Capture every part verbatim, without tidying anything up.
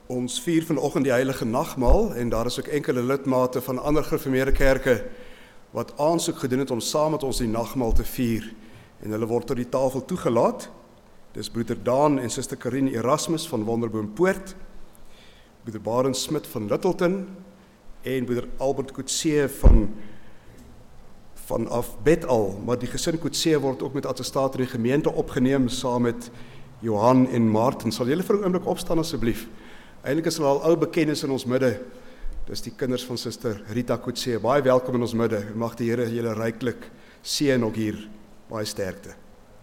Ons vier vanoggend die heilige nagmaal en daar is ook enkele lidmate van ander gereformeerde kerke wat aansoek gedoen het om saam met ons die nagmaal te vier en hulle word tot die tafel toegelaat. Dis broeder Daan en suster Karine Erasmus van Wonderboompoort, broeder Barend Smit van Littleton en broeder Albert Coetzee van vanaf Bethal, maar die gesin Coetzee word ook met attestaat in die gemeente opgeneem saam met Johan en Martin. Sal julle vir 'n oomblik opstaan asseblief? Eintlik is hulle al ou bekennis in ons midde. Dis die kinders van suster Rita Coetzee. Baie welkom in ons midde. Mag die Here julle ryklik seën ook hier. Baie sterkte.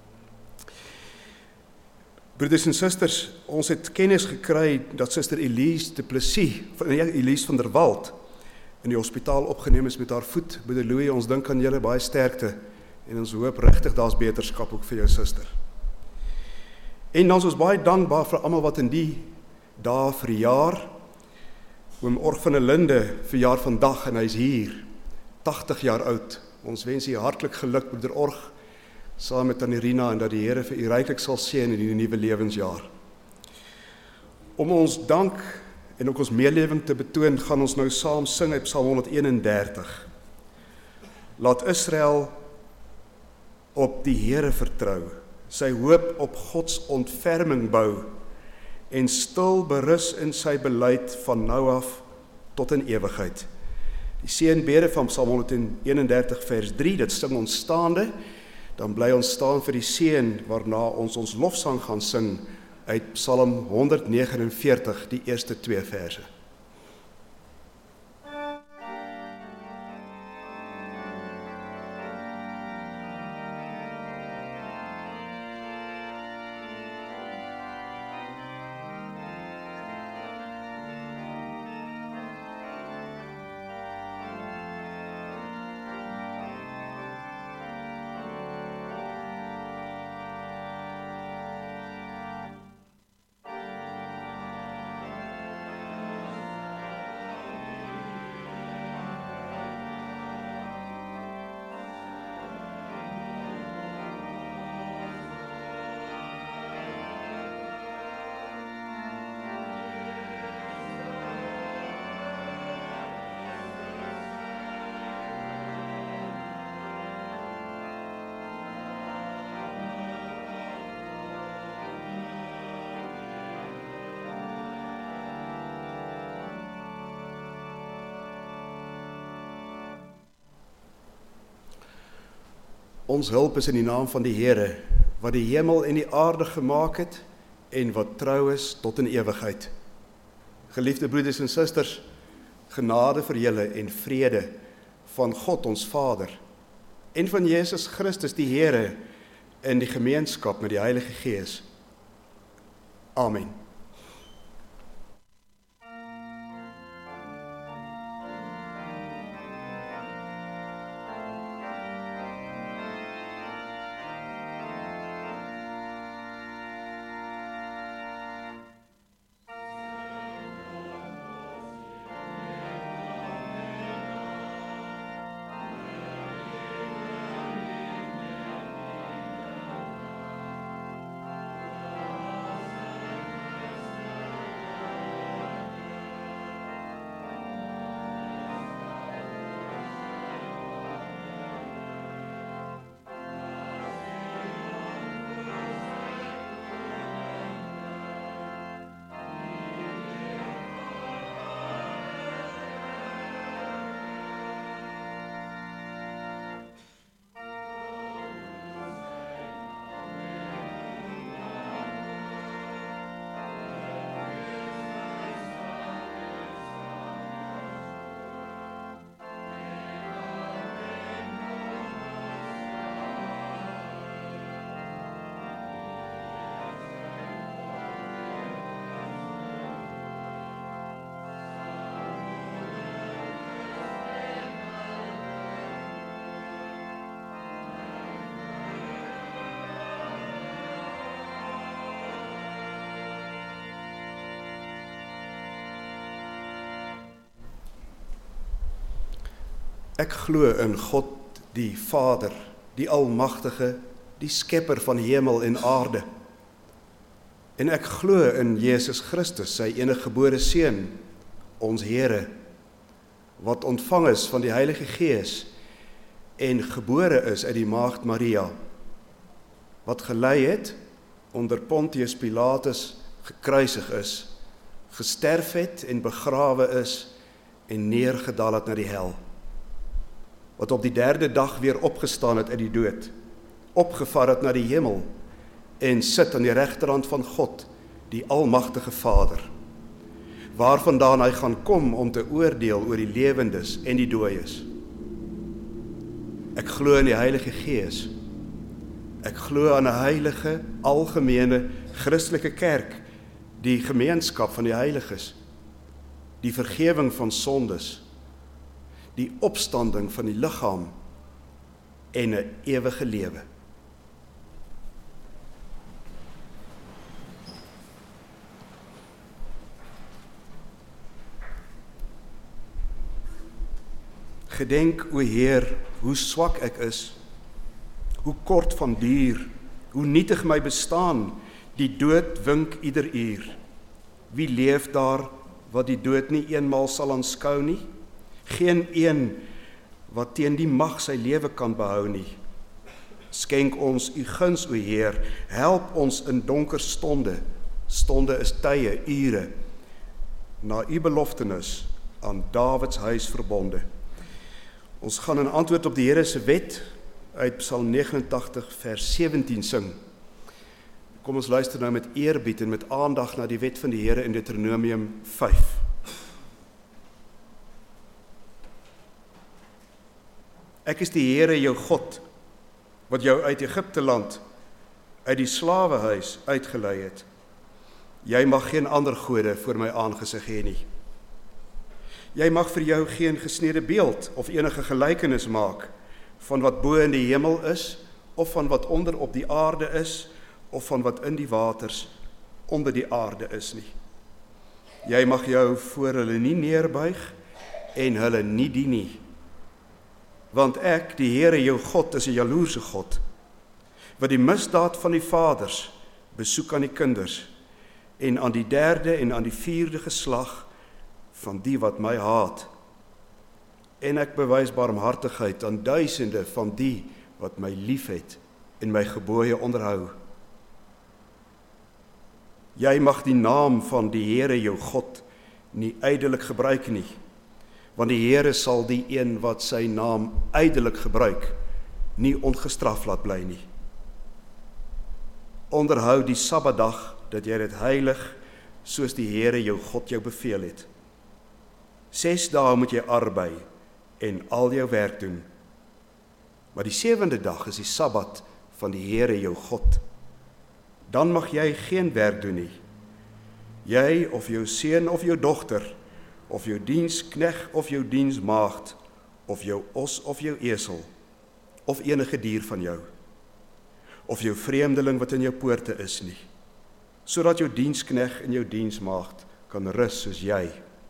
Broeders en susters, ons het kennis gekry dat suster Elise de Plessis, Elise van der Walt, in die hospitaal opgeneem is met haar voet. Broeder Louis, ons dink aan julle, baie sterkte en ons hoop regtig daar's beterskap ook vir jou suster. En dan is ons baie dankbaar vir almal wat in die dae verjaar. Oom Org van der Linde verjaar vandag en hy's hier, tagtig jaar oud. Ons wens u hartlik geluk, broeder Org, saam met Tannie Rina, en dat die Here vir u ryklik sal seën in die nuwe lewensjaar. Om ons dank en ook ons meelewing te betoon, gaan ons nou saam sing uit Psalm honderdeenendertig. Laat Israel op die Here vertrou, sy hoop op Gods ontferming bou, en stil berus in sy beleid van nou af tot in ewigheid. Die seënbede van Psalm honderdeenendertig vers drie, dit sing ons staande, dan bly ons staan vir die seën waarna ons ons lofsang gaan sing uit Psalm honderdnegenenveertig, die eerste twee verse. Ons hulp is in die naam van die Here, wat die hemel en die aarde gemaak het, en wat trou is tot in ewigheid. Geliefde broeders en susters, genade vir julle en vrede van God ons Vader, en van Jesus Christus die Here, in die gemeenskap met die Heilige Gees. Amen. Ek glo in God, die Vader, die Almagtige, die Skepper van hemel en aarde, En ek glo in Jesus Christus, sy enige gebore Seun, ons Here, wat ontvang is van die Heilige Gees en gebore is uit die Maagd Maria, wat gelei het, onder Pontius Pilatus gekruisig is, gesterf het en begrawe is en neergedaal het na die hel, wat op die derde dag weer opgestaan het uit die dood, opgevaar het na die hemel en sit aan die regterhand van God, die Almagtige Vader, waarvandaan hy gaan kom om te oordeel oor die lewendes en die dooies. Ek glo in die Heilige Gees. Ek glo aan 'n heilige, algemene, Christelike kerk, die gemeenskap van die heiliges, die vergewing van sondes, die opstanding van die liggaam en 'n ewige lewe. Gedenk, o Heer, hoe swak ek is, hoe kort van duur, hoe nietig my bestaan, die dood wink ieder uur. Wie leef daar wat die dood nie eenmaal sal aanskou nie? Geen een wat teen die mag sy lewe kan behou nie. Skenk ons u guns, o Heer, help ons in donker stonde, stonde is tye, ure, na u beloftenis aan Dawids huis verbonde. Ons gaan in antwoord op die Here se wet uit Psalm negenentagtig vers sewentien sing. Kom ons luister nou met eerbied en met aandag na die wet van die Here in Deuteronomium vyf. Ek is die Here jou God, wat jou uit Egipte land, uit die slawehuis uitgelei het. Jy mag geen ander gode voor my aangesig hê nie. Jy mag vir jou geen gesnede beeld of enige gelykenis maak van wat bo in die hemel is, of van wat onder op die aarde is, of van wat in die waters onder die aarde is nie. Jy mag jou voor hulle nie neerbuig en hulle nie dien nie. Want ek, die Here jou God, is 'n jaloerse God, wat die misdaad van die vaders besoek aan die kinders, en aan die derde en aan die vierde geslag van die wat my haat. En ek bewys barmhartigheid aan duisende van die wat my liefhet en my gebooie onderhou. Jy mag die naam van die Here jou God nie ydelik gebruik nie, want die Here sal die een wat sy naam ydelik gebruik, nie ongestraf laat bly nie. Onderhou die Sabbatdag, dat jy dit heilig, soos die Here jou God jou beveel het. Ses dae moet jy arbei en al jou werk doen. Maar die sewende dag is die Sabbat van die Here jou God. Dan mag jy geen werk doen nie. Jy of jou seun of jou dogter, of jou dienskneg of jou diensmaagd, of jou os of jou esel, of enige dier van jou, of jou vreemdeling wat in jou poorte is nie, sodat jou dienskneg en jou diensmaagd kan rus soos jy.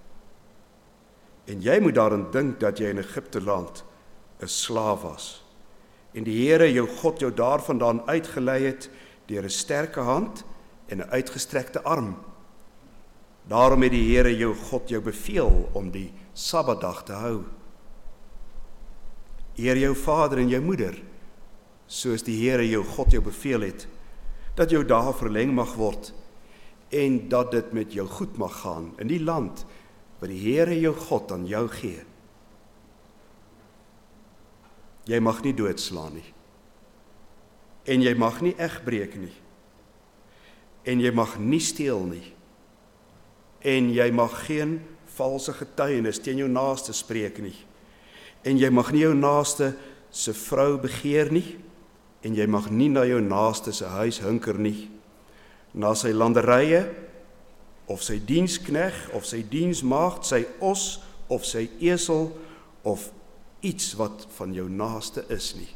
En jy moet daarin dink dat jy in Egipte land 'n slaaf was, en die Here jou God jou daarvandaan uitgelei het deur 'n sterke hand en 'n uitgestrekte arm. Daarom het die Here jou God jou beveel om die Sabbatdag te hou. Eer jou vader en jou moeder, soos die Here jou God jou beveel het, dat jou dae verleng mag word, en dat dit met jou goed mag gaan in die land wat die Here jou God aan jou gee. Jy mag nie doodslaan nie, en jy mag nie egbreek nie, en jy mag nie steel nie, en jy mag geen valse getuienis teen jou naaste spreek nie, en jy mag nie jou naaste se vrou begeer nie, en jy mag nie na jou naaste se huis hunker nie, na sy landerye, of sy dienskneg, of sy diensmaagd, sy os, of sy esel, of iets wat van jou naaste is nie.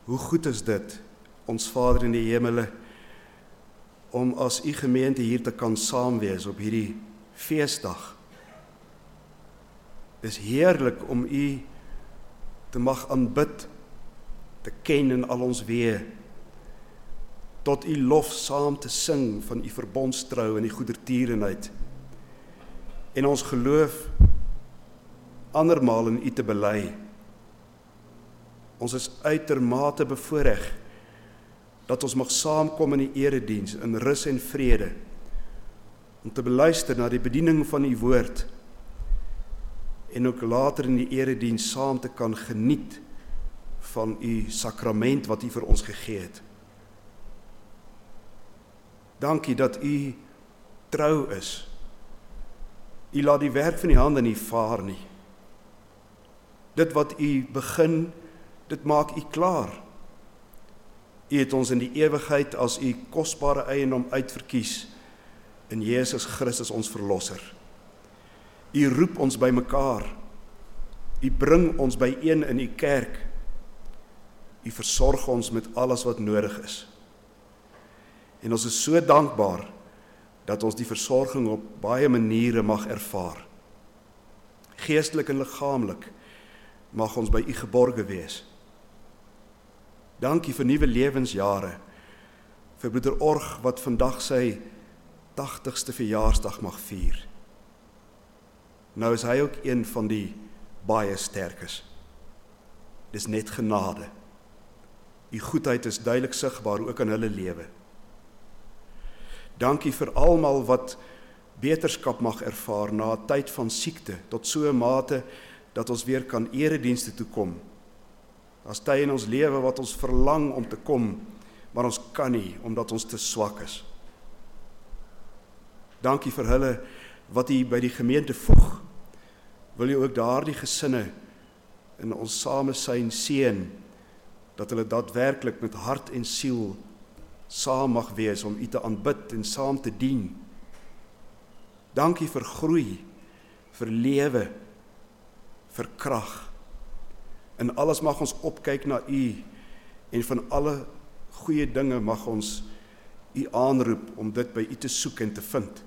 Hoe goed is dit, ons Vader in die hemele, om as u gemeente hier te kan saam wees op hierdie feesdag. Dis heerlik om u te mag aanbid, te ken in al ons weë, tot u lof saam te sing van u verbondstrou en die goedertierenheid, en ons geloof andermaal in u te bely. Ons is uitermate bevoorreg dat ons mag saamkom in die erediens in rus en vrede, om te beluister na die bediening van u woord, en ook later in die erediens saam te kan geniet van u sakrament wat u vir ons gegee het. Dankie dat u trou is. U laat die werk van die hande nie vaar nie. Dit wat u begin, dit maak u klaar. U het ons in die ewigheid as u kosbare eiendom uitverkies in Jesus Christus ons verlosser. U roep ons by mekaar. U bring ons byeen in u kerk. U versorg ons met alles wat nodig is. En ons is so dankbaar dat ons die versorging op baie maniere mag ervaar. Geestelik en liggaamlik mag ons by u geborge wees. Dankie vir nuwe lewensjare, vir broeder Org wat vandag sy tagtigste verjaarsdag mag vier. Nou is hy ook een van die baie sterkes. Dis net genade. U goedheid is duidelik sigbaar ook in hulle lewe. Dankie vir almal wat beterskap mag ervaar na 'n tyd van siekte, tot so 'n mate dat ons weer kan eredienste toe kom. Daar's tye in ons lewe wat ons verlang om te kom, maar ons kan nie, omdat ons te swak is. Dankie vir hulle wat u by die gemeente voeg. Wil u ook daardie gesinne in ons samesyn seën, dat hulle daadwerklik met hart en siel saam mag wees om u te aanbid en saam te dien. Dankie vir groei, vir lewe, vir krag. In alles mag ons opkyk na u, en van alle goeie dinge mag ons u aanroep om dit by u te soek en te vind.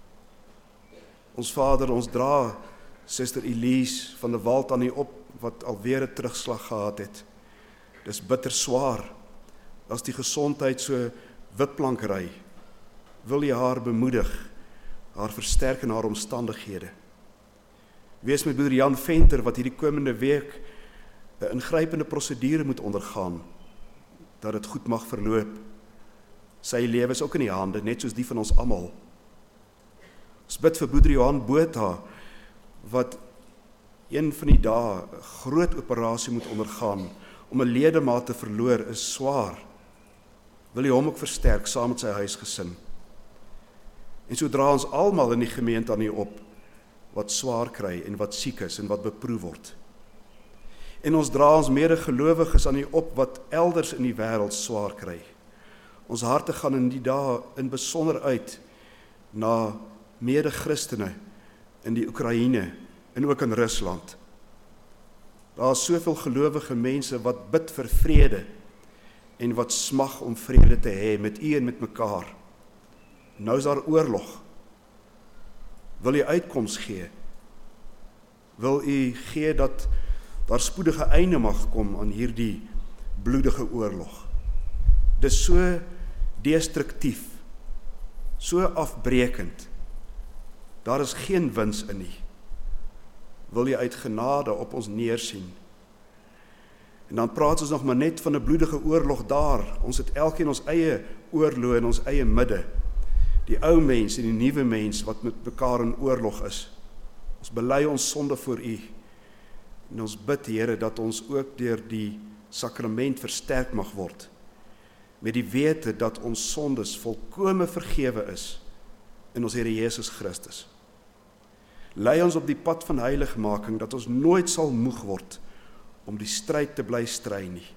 Ons Vader, ons dra Suster Elise van der Walt aan u op, wat alweer 'n terugslag gehad het. Dis bitter swaar. As die gesondheid so witplank ry, wil jy haar bemoedig, haar versterk in haar omstandighede. Wees met broeder Jan Venter, wat hierdie komende week 'n ingrypende prosedure moet ondergaan, dat dit goed mag verloop. Sy lewe is ook in die hande, net soos die van ons almal. Ons bid vir broeder Johan Botha, wat een van die dae 'n groot operasie moet ondergaan, om 'n ledemaat te verloor, is swaar. Wil jy hom ook versterk, saam met sy huisgesin. En so dra ons almal in die gemeente aan u op, wat swaar kry, en wat siek is, en wat beproef word. En ons dra ons medegelowiges aan u op, wat elders in die wêreld swaar kry. Ons harte gaan in die dae in besonder uit, na mede-Christene, in die Oekraïne, en ook in Rusland. Daar is soveel gelowige mense wat bid vir vrede, en wat smag om vrede te hê met u en met mekaar. Nou is daar oorlog. Wil u uitkoms gee? Wil u gee dat daar spoedige einde mag kom aan hierdie bloedige oorlog? Dis so destruktief, so afbrekend. Daar is geen wins in nie. Wil jy uit genade op ons neersien? En dan praat ons nog maar net van 'n bloedige oorlog daar. Ons het elkeen ons eie oorlog in ons eie midde. Die ou mens en die nuwe mens wat met mekaar in oorlog is. Ons bely ons sonde voor u. En ons bid, Here, dat ons ook deur die sakrament versterk mag word, met die wete dat ons sondes volkome vergewe is in ons Here Jesus Christus. Lei ons op die pad van heiligmaking, dat ons nooit sal moeg word om die stryd te bly stry nie.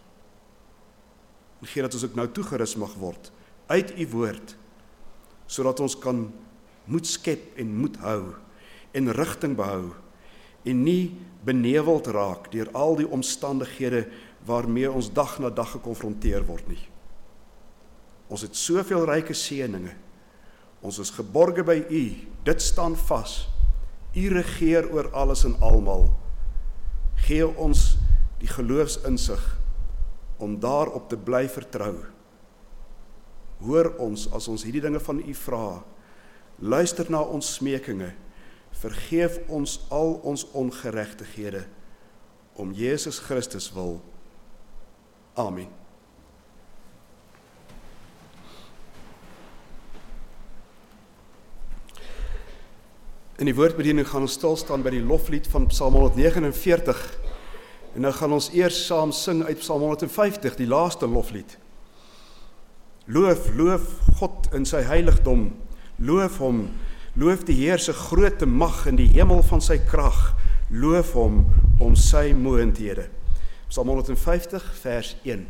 En gee dat ons ook nou toegerus mag word uit u woord, sodat ons kan moed skep en moed hou en rigting behou en nie beneveld raak deur al die omstandighede waarmee ons dag na dag gekonfronteer word nie. Ons het soveel ryke seëninge. Ons is geborge by U. Dit staan vas. U regeer oor alles en almal. Gee ons die geloofsinsig om daarop te bly vertrou. Hoor ons as ons hierdie dinge van U vra. Luister na ons smekinge. Vergeef ons al ons ongeregtighede om Jesus Christus wil. Amen. In die woordbediening gaan ons stilstaan by die loflied van Psalm honderdnegenenveertig. En nou gaan ons eers saam sing uit Psalm honderdvyftig, die laaste loflied. Loof, loof God in sy heiligdom. Loof hom, loof die Heer se groote mag in die hemel van sy krag. Loof hom om sy mogendhede. Psalm honderdvyftig vers een.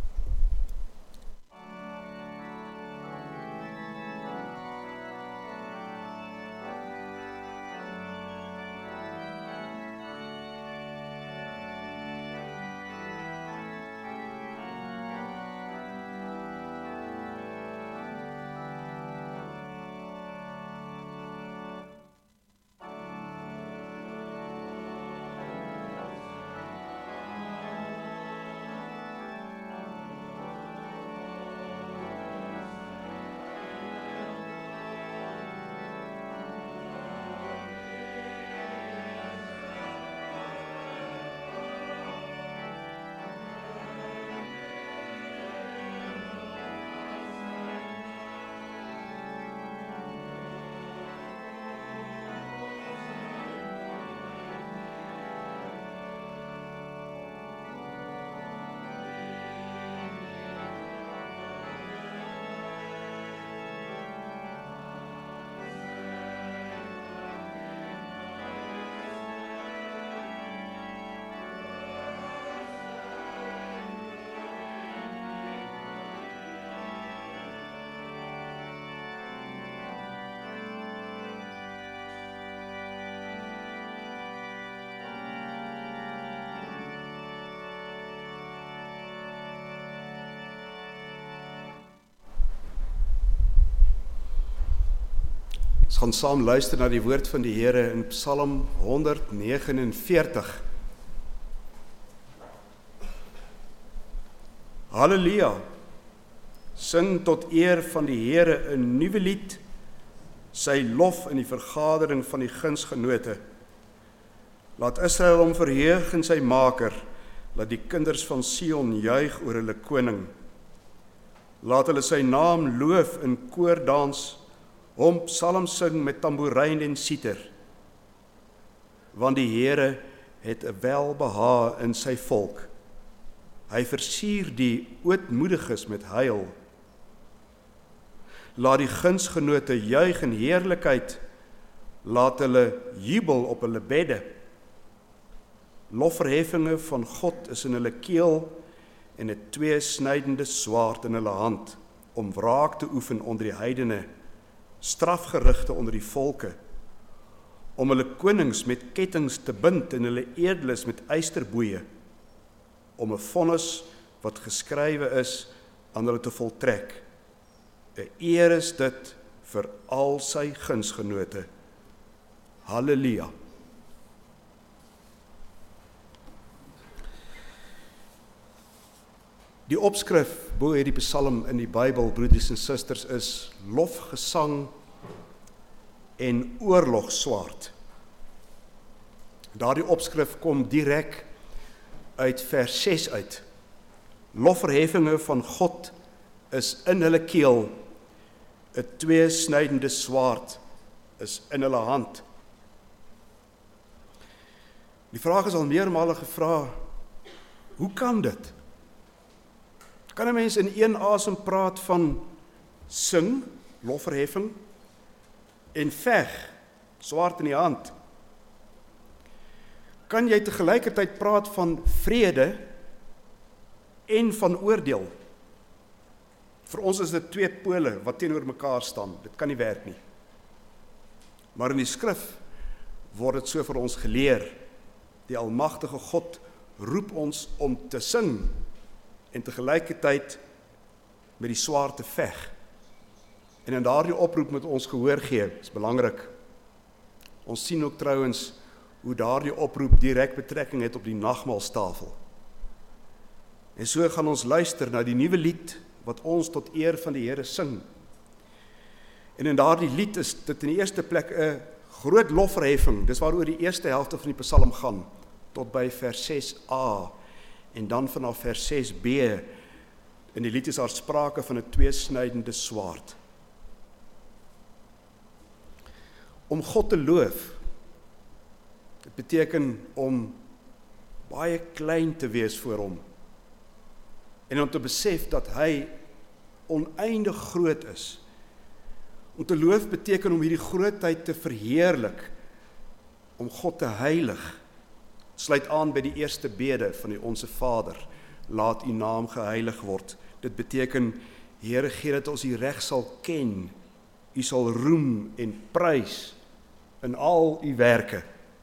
Ons gaan saam luister na die woord van die Here in Psalm honderdnegenenveertig. Halleluja! Sing tot eer van die Here 'n nuwe lied, sy lof in die vergadering van die gunsgenote. Laat Israel hom verheug in sy maker, laat die kinders van Sion juig oor hulle koning. Laat hulle sy naam loof in koordans, hom psalms sing met tamboerijn en siter. Want die Here het 'n welbehae in sy volk. Hy versier die ootmoediges met heil. Laat die gunsgenote juig in heerlikheid, laat hulle jubel op hulle bedde. Lofverheffinge van God is in hulle keel en 'n tweesnydende swaard in hulle hand, om wraak te oefen onder die heidene, strafgerigte onder die volke, om hulle konings met kettings te bind en hulle edeles met eysterboeie, om 'n vonnis wat geskrywe is aan hulle te voltrek. 'n Eer is dit vir al sy gunsgenote. Halleluja. Die opskrif bo hierdie psalm in die Bybel, broeders en susters, is lofgesang en oorlogswaard. Daardie opskrif kom direk uit vers ses uit. Lofverheffinge van God is in hulle keel, 'n tweesnydende swaard is in hulle hand. Die vraag is al meermale gevra, hoe kan dit? Kan 'n mens in een asem praat van sing, lofverheffing, en veg, swaard in die hand? Kan jy tegelijkertijd praat van vrede en van oordeel? Vir ons is dit twee pole wat teenoor mekaar staan. Dit kan nie werk nie. Maar in die skrif word dit so vir ons geleer. Die almagtige God roep ons om te sing en tegelijkertijd met die swaard te veg. En in daardie oproep moet ons gehoor gee, is belangrik. Ons sien ook trouwens hoe daardie oproep direk betrekking het op die nagmaalstafel. En so gaan ons luister na die nuwe lied wat ons tot eer van die Here sing. En in daardie lied is dit in die eerste plek 'n groot lofverheffing, dis waaroor die eerste helfte van die Psalm gaan, tot by vers ses a, en dan vanaf vers ses b, in die lied is daar sprake van 'n tweesnydende swaard. Om God te loof, dit beteken om baie klein te wees voor hom, en om te besef dat hy oneindig groot is. Om te loof beteken om hierdie grootheid te verheerlik, om God te heilig. Sluit aan by die eerste bede van die Onse Vader, laat u naam geheilig word. Dit beteken, Here, gee dat ons u reg sal ken, u sal roem en prys in al u werke.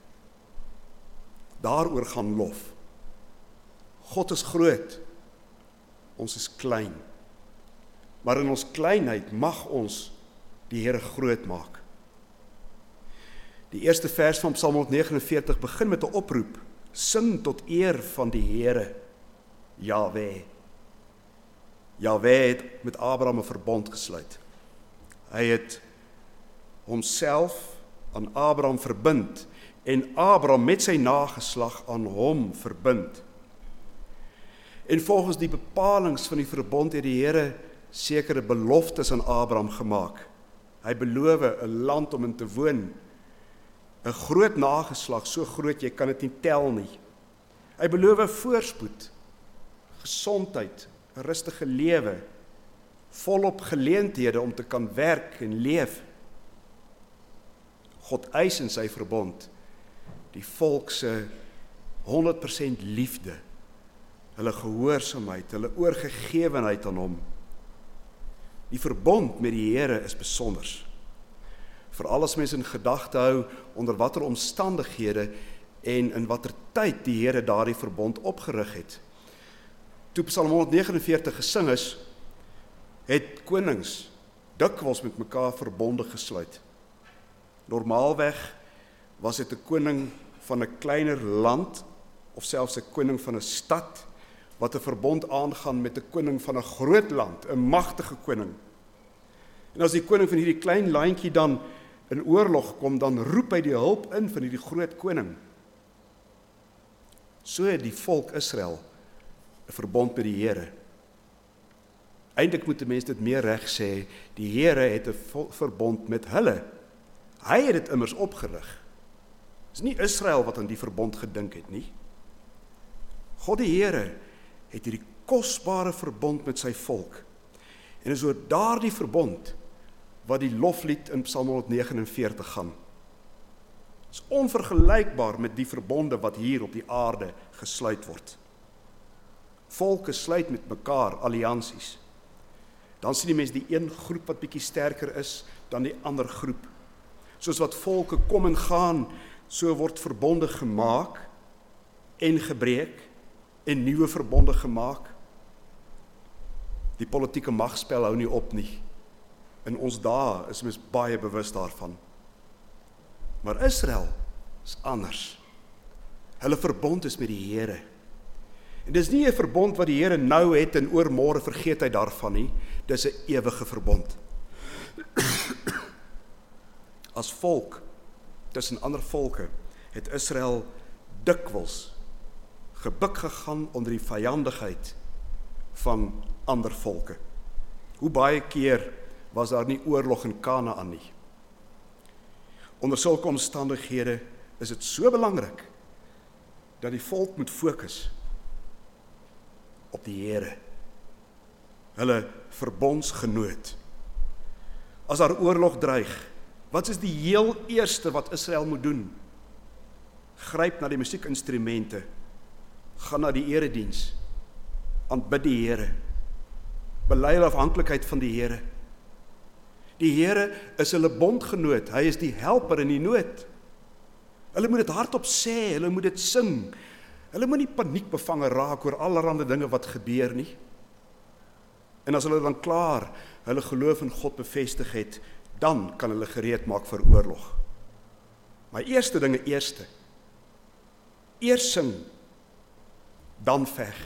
Daaroor gaan lof. God is groot, ons is klein. Maar in ons kleinheid mag ons die Here groot maak. Die eerste vers van Psalm honderdnegenenveertig begin met 'n oproep. Sing tot eer van die Here, Jahwe. Jahwe het met Abraham 'n verbond gesluit. Hy het homself aan Abraham verbind en Abraham met sy nageslag aan hom verbind. En volgens die bepalings van die verbond het die Here sekere beloftes aan Abraham gemaak. Hy beloof 'n land om in te woon, 'n groot nageslag, so groot jy kan dit nie tel nie. Hy beloof voorspoed, gesondheid, 'n rustige lewe, volop geleenthede om te kan werk en leef. God eis in sy verbond die volk se honderd persent liefde, hulle gehoorsaamheid, hulle oorgegewenheid aan hom. Die verbond met die Here is besonders. Veral as mens in gedagte hou onder watter omstandighede en in watter tyd die Here daardie verbond opgerig het. Toe Psalm honderdnegenenveertig gesing is, het konings dikwels met mekaar verbonde gesluit. Normaalweg was dit 'n koning van 'n kleiner land of selfs 'n koning van 'n stad wat 'n verbond aangaan met 'n koning van 'n groot land, 'n magtige koning. En as die koning van hierdie klein landjie dan in oorlog kom, dan roep hy die hulp in van hierdie groot koning. So het die volk Israel 'n verbond met die Here. Eintlik moet 'n mens dit meer reg sê, die Here het 'n verbond met hulle. Hy het dit immers opgerig. Dis nie Israel wat aan die verbond gedink het nie. God die Here het hierdie kosbare verbond met sy volk. En is oor daardie verbond wat die loflied in Psalm honderdnegenenveertig gaan. Dit is onvergelykbaar met die verbonde wat hier op die aarde gesluit word. Volke sluit met mekaar alliansies. Dan sien die mens die een groep wat bietjie sterker is dan die ander groep. Soos wat volke kom en gaan, so word verbonde gemaak en gebreek en nuwe verbonde gemaak. Die politieke magspel hou nie op nie. In ons dae is mens baie bewus daarvan. Maar Israel is anders. Hulle verbond is met die Here. En dis nie 'n verbond wat die Here nou het en oormôre vergeet hy daarvan nie. Dis 'n ewige verbond. As volk, tussen ander volke, het Israel dikwels gebuk gegaan onder die vyandigheid van ander volke. Hoe baie keer was daar nie oorlog in Kanaan nie. Onder sulke omstandighede is dit so belangrik dat die volk moet fokus op die Here, hulle verbondsgenoot. As daar oorlog dreig, wat is die heel eerste wat Israel moet doen? Gryp na die musiekinstrumente, gaan na die erediens, aanbid die Here, bely hulle afhanklikheid van die Here. Die Here is hulle bondgenoot, hy is die helper in die nood. Hulle moet dit hardop sê, hulle moet dit sing, Hulle moet nie paniekbevange raak oor allerlei dinge wat gebeur nie. En as hulle dan klaar hulle geloof in God bevestig het, dan kan hulle gereed maak vir oorlog. Maar eerste dinge eerste. Eers sing, dan veg.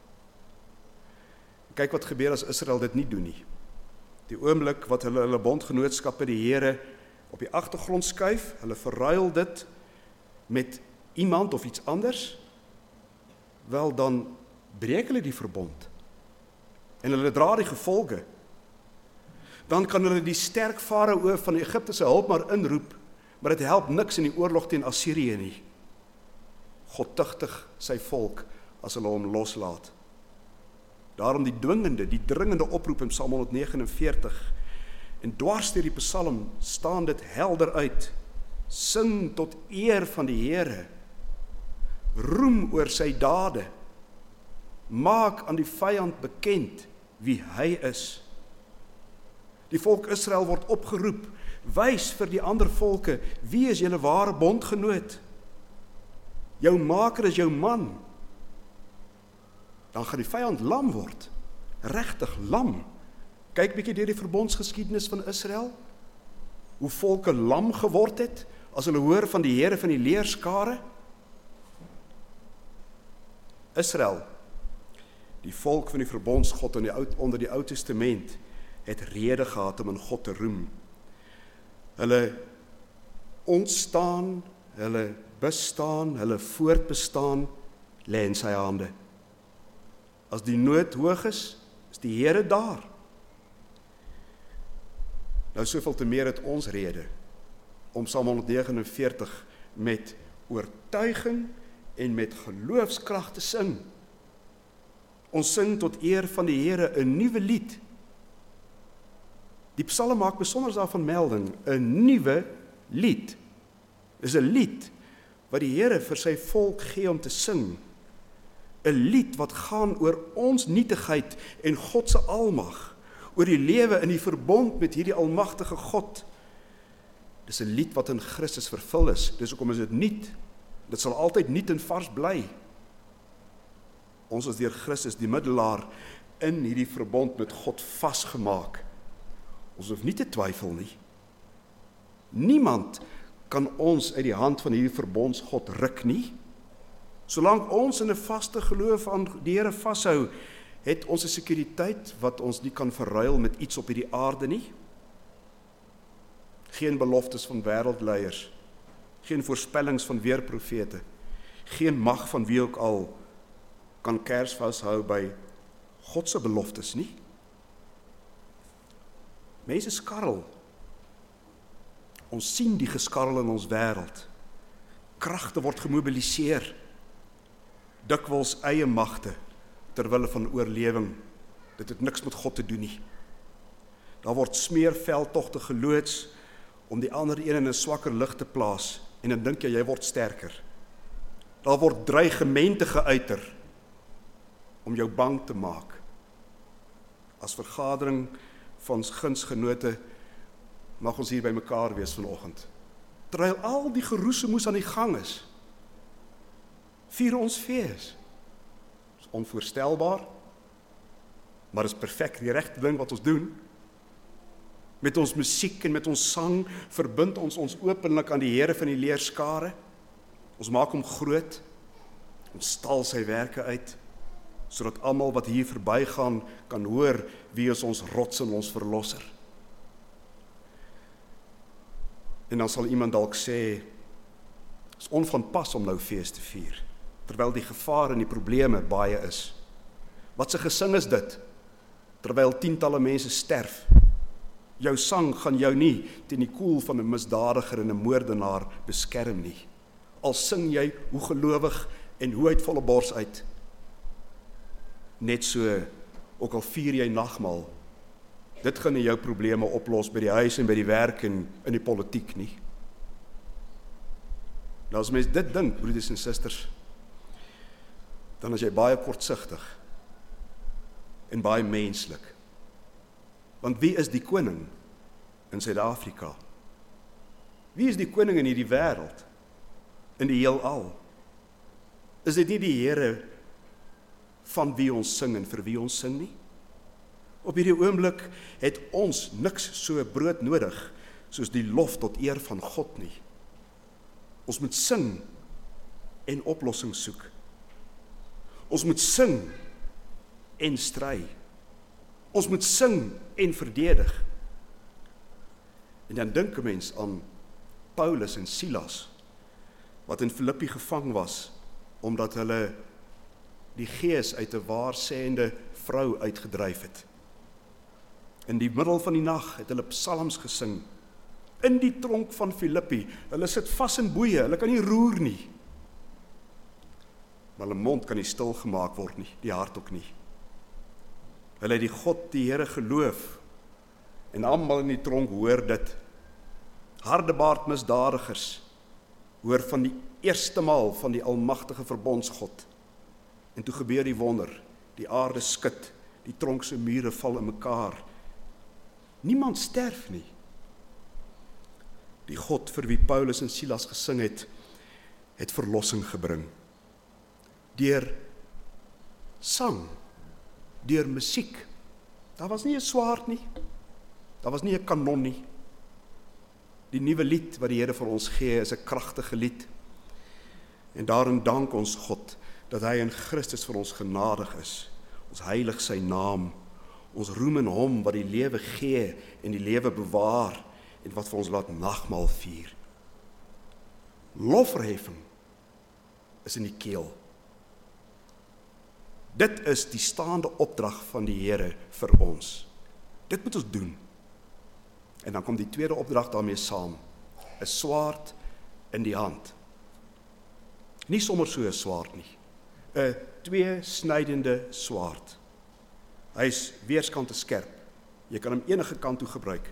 Kyk wat gebeur as Israel dit nie doen nie. Die oomblik wat hulle hulle bondgenootskap by die Here op die agtergrond skuif, hulle verruil dit met iemand of iets anders, wel dan breek hulle die verbond. En hulle dra die gevolge. Dan kan hulle die sterk farao van Egipte se hulp maar inroep, maar dit help niks in die oorlog teen Assirië nie. God tugtig sy volk as hulle hom loslaat. Daarom die dwingende, die dringende oproep in Psalm honderd negenenveertig. En dwars deur die Psalm staan dit helder uit. Sing tot eer van die Here. Roem oor sy dade. Maak aan die vyand bekend wie hy is. Die volk Israel word opgeroep. Wys vir die ander volke, wie is julle ware bondgenoot? Jou maker is jou man. Dan gaan die vyand lam word. Regtig lam. Kyk bietjie deur die verbondsgeskiedenis van Israel. Hoe volke lam geword het as hulle hoor van die Here van die leerskare. Israel, die volk van die verbondsgod in die oud, onder die Ou Testament, het rede gehad om in God te roem. Hulle ontstaan, hulle bestaan, hulle voortbestaan, lê in sy hande. As die nood hoog is, is die Here daar. Nou soveel te meer het ons rede om Psalm honderd negenenveertig met oortuiging en met geloofskrag te sing. Ons sing tot eer van die Here 'n nuwe lied. Die Psalm maak besonder daarvan melding, 'n nuwe lied. Dis 'n lied wat die Here vir sy volk gee om te sing. 'n Lied wat gaan oor ons nietigheid en God se almag, oor die lewe in die verbond met hierdie almagtige God. Dis 'n lied wat in Christus vervul is. Dis hoekom is dit nuut. Dit sal altyd nuut en vars bly. Ons is deur Christus die middelaar in hierdie verbond met God vasgemaak. Ons hoef nie te twyfel nie. Niemand kan ons uit die hand van hierdie verbondsgod ruk nie. Solank ons in 'n vaste geloof aan die Here vashou, het ons 'n sekuriteit wat ons nie kan verruil met iets op hierdie aarde nie. Geen beloftes van wêreldleiers, geen voorspellings van weerprofete, geen mag van wie ook al kan kers vashou by God se beloftes nie. Mense skarrel. Ons sien die geskarrel in ons wêreld. Kragte word gemobiliseer. Dikwels eie magte terwille van oorlewing. Dit het niks met God te doen nie. Daar word smeerveldtogte geloods om die ander een in 'n swakker lig te plaas en dan dink jy jy word sterker. Daar word dreigemente geuiter om jou bang te maak. As vergadering van gunsgenote mag ons hier by mekaar wees vanoggend. Terwyl al die geroesemoes aan die gang is, vier ons fees. Dit is onvoorstelbaar, maar is perfek die regte ding wat ons doen. Met ons musiek en met ons sang verbind ons ons openlik aan die Here van die leerskare. Ons maak hom groot. Ons stal sy werke uit, sodat almal wat hier verbygaan kan hoor wie is ons rots en ons verlosser. En dan sal iemand dalk sê, is onvanpas om nou fees te vier, terwyl die gevaar en die probleme baie is. Wat se gesing is dit? Terwyl tientalle mense sterf. Jou sang gaan jou nie teen die koel van 'n misdadiger en 'n moordenaar beskerm nie. Al sing jy hoe gelowig en hoe uit volle bors uit. Net so, ook al vier jy nagmaal, dit gaan nie jou probleme oplos by die huis en by die werk en in die politiek nie. Nou as mens dit dink, broeders en susters, dan is jy baie kortsigtig en baie menslik. Want wie is die koning in Suid-Afrika? Wie is die koning in hierdie wêreld, in die heelal? Is dit nie die Here van wie ons sing en vir wie ons sing nie? Op hierdie oomblik het ons niks so brood nodig soos die lof tot eer van God nie. Ons moet sing en oplossing soek. Ons moet sing en stry. Ons moet sing en verdedig. En dan dink 'n mens aan Paulus en Silas, wat in Filippi gevang was, omdat hulle die gees uit 'n waarsêende vrou uitgedryf het. In die middel van die nag het hulle psalms gesing, in die tronk van Filippi. Hulle sit vas in boeye, hulle kan nie roer nie. Maar hulle mond kan nie stil gemaak word nie, die hart ook nie. Hulle het die God, die Here geloof, en almal in die tronk hoor dit. Hardebaard misdadigers hoor van die eerste maal van die almagtige verbondsgod. En toe gebeur die wonder, die aarde skud, die tronk se mure val in mekaar. Niemand sterf nie. Die God vir wie Paulus en Silas gesing het, het verlossing gebring. Deur sang, deur musiek. Daar was nie 'n swaard nie. Daar was nie 'n kanon nie. Die nuwe lied wat die Here vir ons gee is 'n kragtige lied. En daarin dank ons God dat hy in Christus vir ons genadig is. Ons heilig sy naam. Ons roem in hom wat die lewe gee en die lewe bewaar en wat vir ons laat nagmaal vier. Lofverheffing is in die keel. Dit is die staande opdrag van die Here vir ons. Dit moet ons doen. En dan kom die tweede opdrag daarmee saam. 'n Swaard in die hand. Nie sommer so 'n swaard nie. 'n twee-snydende swaard. Hy is weerskante skerp. Jy kan hom enige kant toe gebruik.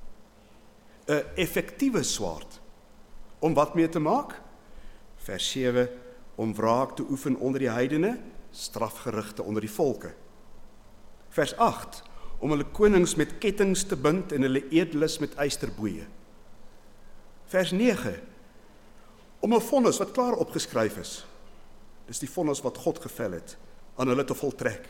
'n Effektiewe swaard. Om wat mee te maak? Vers sewe, om wraak te oefen onder die heidene, strafgerigte onder die volke. Vers agt, om hulle konings met kettings te bind en hulle edeles met ysterboeye. Vers nege, om 'n vonnis wat klaar opgeskryf is, dis die vonnis wat God gevel het, aan hulle te voltrek.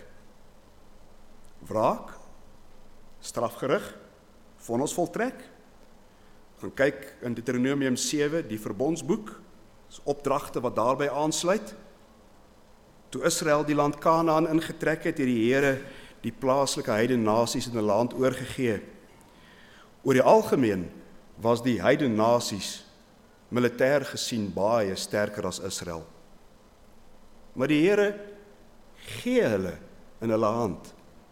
Wraak, strafgerig, vonnis voltrek. Gaan kyk in Deuteronomium sewe, die verbondsboek, is opdragte wat daarbey aansluit. Toe Israel die land Kanaan ingetrek het, het die Here die plaaslike heidene nasies in 'n land oorgegee. Oor die algemeen was die heidene nasies militêr gesien baie sterker as Israel. Maar die Here gee hulle in hulle hand.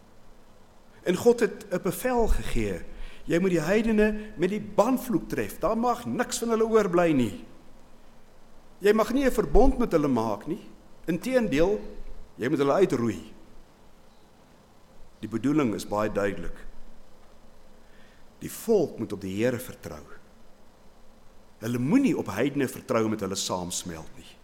En God het 'n bevel gegee. Jy moet die heidene met die banvloek tref. Daar mag niks van hulle oorbly nie. Jy mag nie 'n verbond met hulle maak nie. Inteendeel, jy moet hulle uitroei. Die bedoeling is baie duidelik. Die volk moet op die Here vertrou. Hulle moenie op heidene vertrou met hulle saamsmelt nie.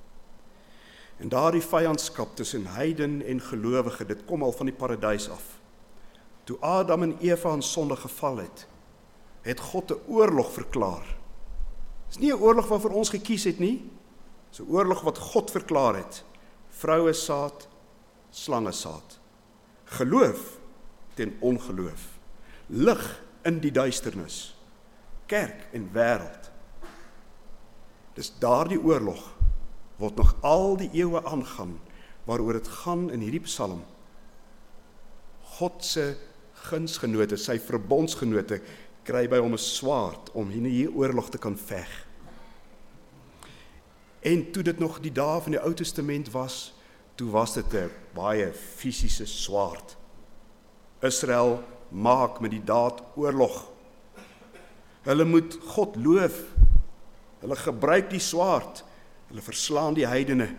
En daardie vyandskap tussen heiden en gelowige, dit kom al van die paradys af. Toe Adam en Eva in sonde geval het, het God 'n oorlog verklaar. Dis nie 'n oorlog waarvoor ons gekies het nie. Dis 'n oorlog wat God verklaar het. Vroue saad, slange saad. Geloof teen ongeloof. Lig in die duisternis. Kerk en wêreld. Dis daardie oorlog wat nog al die eeue aangaan, waaroor dit gaan in hierdie psalm. God se gunsgenote, sy verbondsgenote, kry by hom 'n swaard om hierdie oorlog te kan veg. En toe dit nog die dae van die Ou Testament was, toe was dit 'n baie fisiese swaard. Israel maak met die daad oorlog. Hulle moet God loof. Hulle gebruik die swaard. Hulle verslaan die heidene.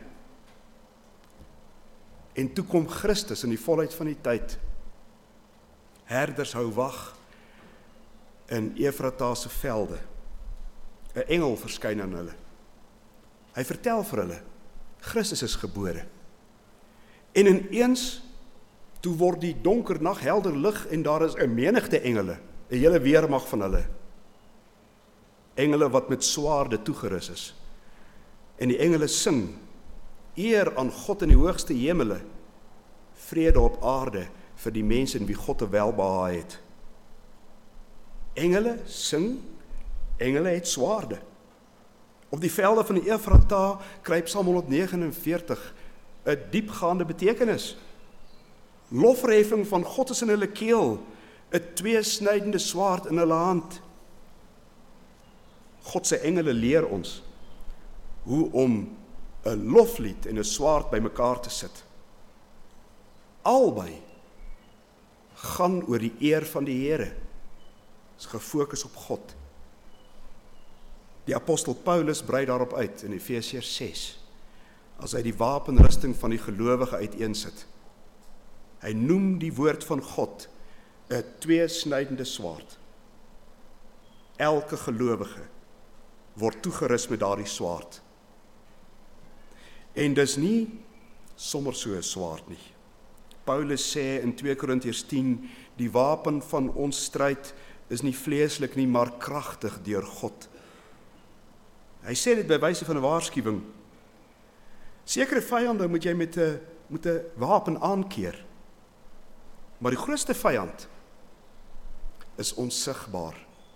En toe kom Christus in die volheid van die tyd. Herders hou wag in Efrata se velde. 'n Engel verskyn aan hulle. Hy vertel vir hulle, Christus is gebore. En ineens, toe word die donker nag helder lig en daar is 'n menigte engele, 'n hele weermag van hulle. Engele wat met swaarde toegerus is. En die engele sing, Eer aan God in die hoogste hemele, vrede op aarde vir die mense in wie God 'n welbehae het. Engele sing, engele het swaarde. Op die velde van die Efrata kry Psalm honderdnegenenveertig 'n diepgaande betekenis. Lofverheffing van God is in hulle keel, 'n tweesnydende swaard in hulle hand. God se engele leer ons hoe om 'n loflied en 'n swaard bymekaar te sit. Albei gaan oor die eer van die Here, is gefokus op God. Die apostel Paulus brei daarop uit in Efesiërs ses, as hy die wapenrusting van die gelowige uiteensit. Hy noem die woord van God 'n tweesnydende swaard. Elke gelowige word toegerus met daardie swaard. En dis nie sommer so 'n swaard nie. Paulus sê in twee Korintiërs tien, die wapen van ons stryd is nie vleeslik nie, maar kragtig deur God. Hy sê dit by wyse van 'n waarskuwing. Sekere vyande moet jy met 'n met 'n wapen aankeer. Maar die grootste vyand is onsigbaar.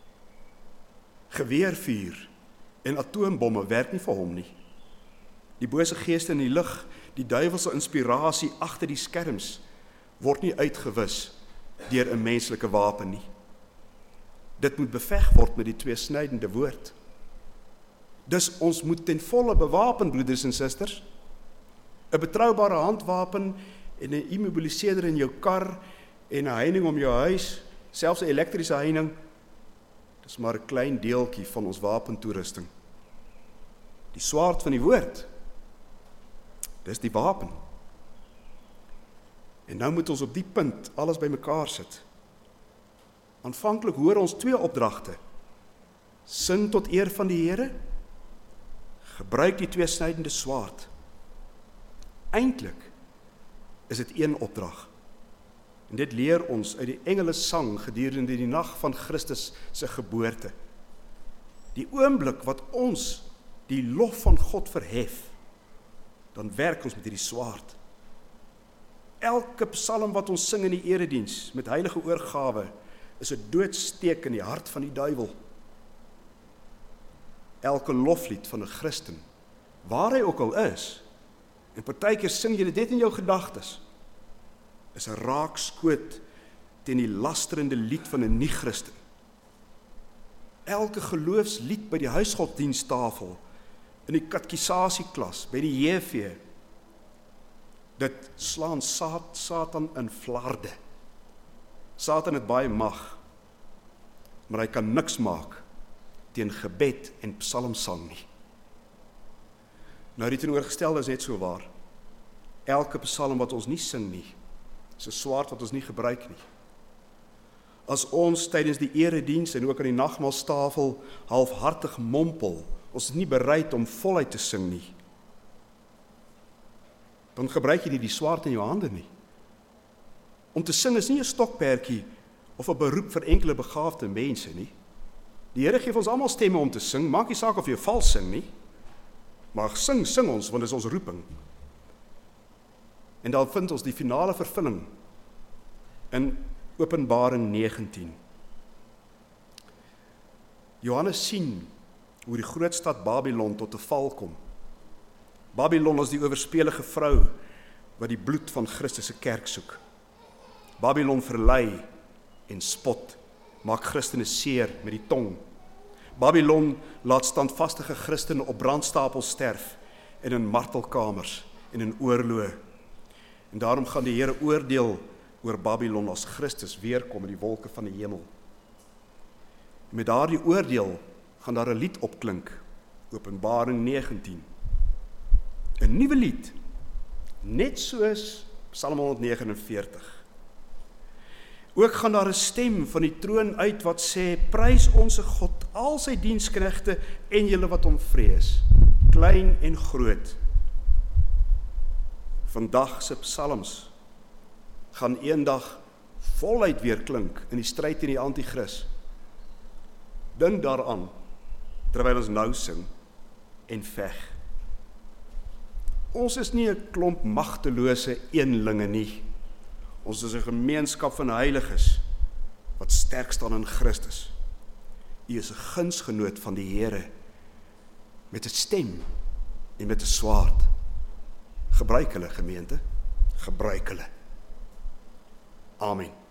Geweervuur en atoombomme werk nie vir hom nie. Die bose geeste in die lug, die duiwelse inspirasie agter die skerms, word nie uitgewis deur 'n menslike wapen nie. Dit moet beveg word met die tweesnydende woord. Dus ons moet ten volle bewapen, broeders en susters. 'n Betroubare handwapen en 'n immobiliseerder in jou kar en 'n heining om jou huis, selfs 'n elektriese heining, dis maar 'n klein deeltjie van ons wapentoerusting. Die swaard van die woord, dis die wapen. En nou moet ons op die punt alles bymekaar sit. Aanvanklik hoor ons twee opdragte. Sing tot eer van die Here, gebruik die tweesnydende swaard. Eintlik is dit een opdrag. En dit leer ons uit die engele sang gedurende die nag van Christus se geboorte. Die oomblik wat ons die lof van God verhef, dan werk ons met hierdie swaard. Elke psalm wat ons sing in die erediens met heilige oorgawe is 'n doodsteek in die hart van die duiwel. Elke loflied van 'n Christen, waar hy ook al is, en partykeer sing jy dit net in jou gedagtes, is 'n raakskoot teen die lasterende lied van 'n nie-Christen. Elke geloofslied by die huisgodsdienstafel, in die katekisasieklas, by die J V, dit slaan saat, Satan in flarde. Satan het baie mag, maar hy kan niks maak teen gebed en psalmsang nie. Nou die teenoorgestelde is net so waar. Elke psalm wat ons nie sing nie, is 'n swaard wat ons nie gebruik nie. As ons tydens die erediens en ook aan die nagmaalstafel halfhartig mompel, ons is nie bereid om voluit te sing nie, dan gebruik jy nie die swaard in jou hande nie. Om te sing is nie 'n stokperdjie of 'n beroep vir enkele begaafde mense nie. Die Here gee ons almal stemme om te sing, maak nie saak of jy vals sing nie, maar sing, sing ons, want dit is ons roeping. En dan vind ons die finale vervulling in Openbaring negentien. Johannes sien hoe die groot stad Babylon tot 'n val kom. Babylon is die owerspelige vrou wat die bloed van Christus se kerk soek. Babylon verlei en spot, maak Christene seer met die tong. Babylon laat standvastige Christene op brandstapels sterf en in martelkamers en in oorloë. En daarom gaan die Here oordeel oor Babylon as Christus weerkom in die wolke van die hemel. En met daardie oordeel gaan daar 'n lied opklink, Openbaring negentien. 'n Nuwe lied, net soos Psalm honderdnegenenveertig. Ook gaan daar 'n stem van die troon uit wat sê, prys onse God, al sy diensknegte en julle wat hom vrees, klein en groot. Vandag se psalms gaan eendag voluit weer klink in die stryd teen die anti-kris. Dink daaraan terwyl ons nou sing en veg. Ons is nie 'n klomp magtelose eenlinge nie. Ons is 'n gemeenskap van heiliges wat sterk staan in Christus. U is 'n gunsgenoot van die Here met 'n stem en met 'n swaard. Gebruik hulle, gemeente. Gebruik hulle. Amen.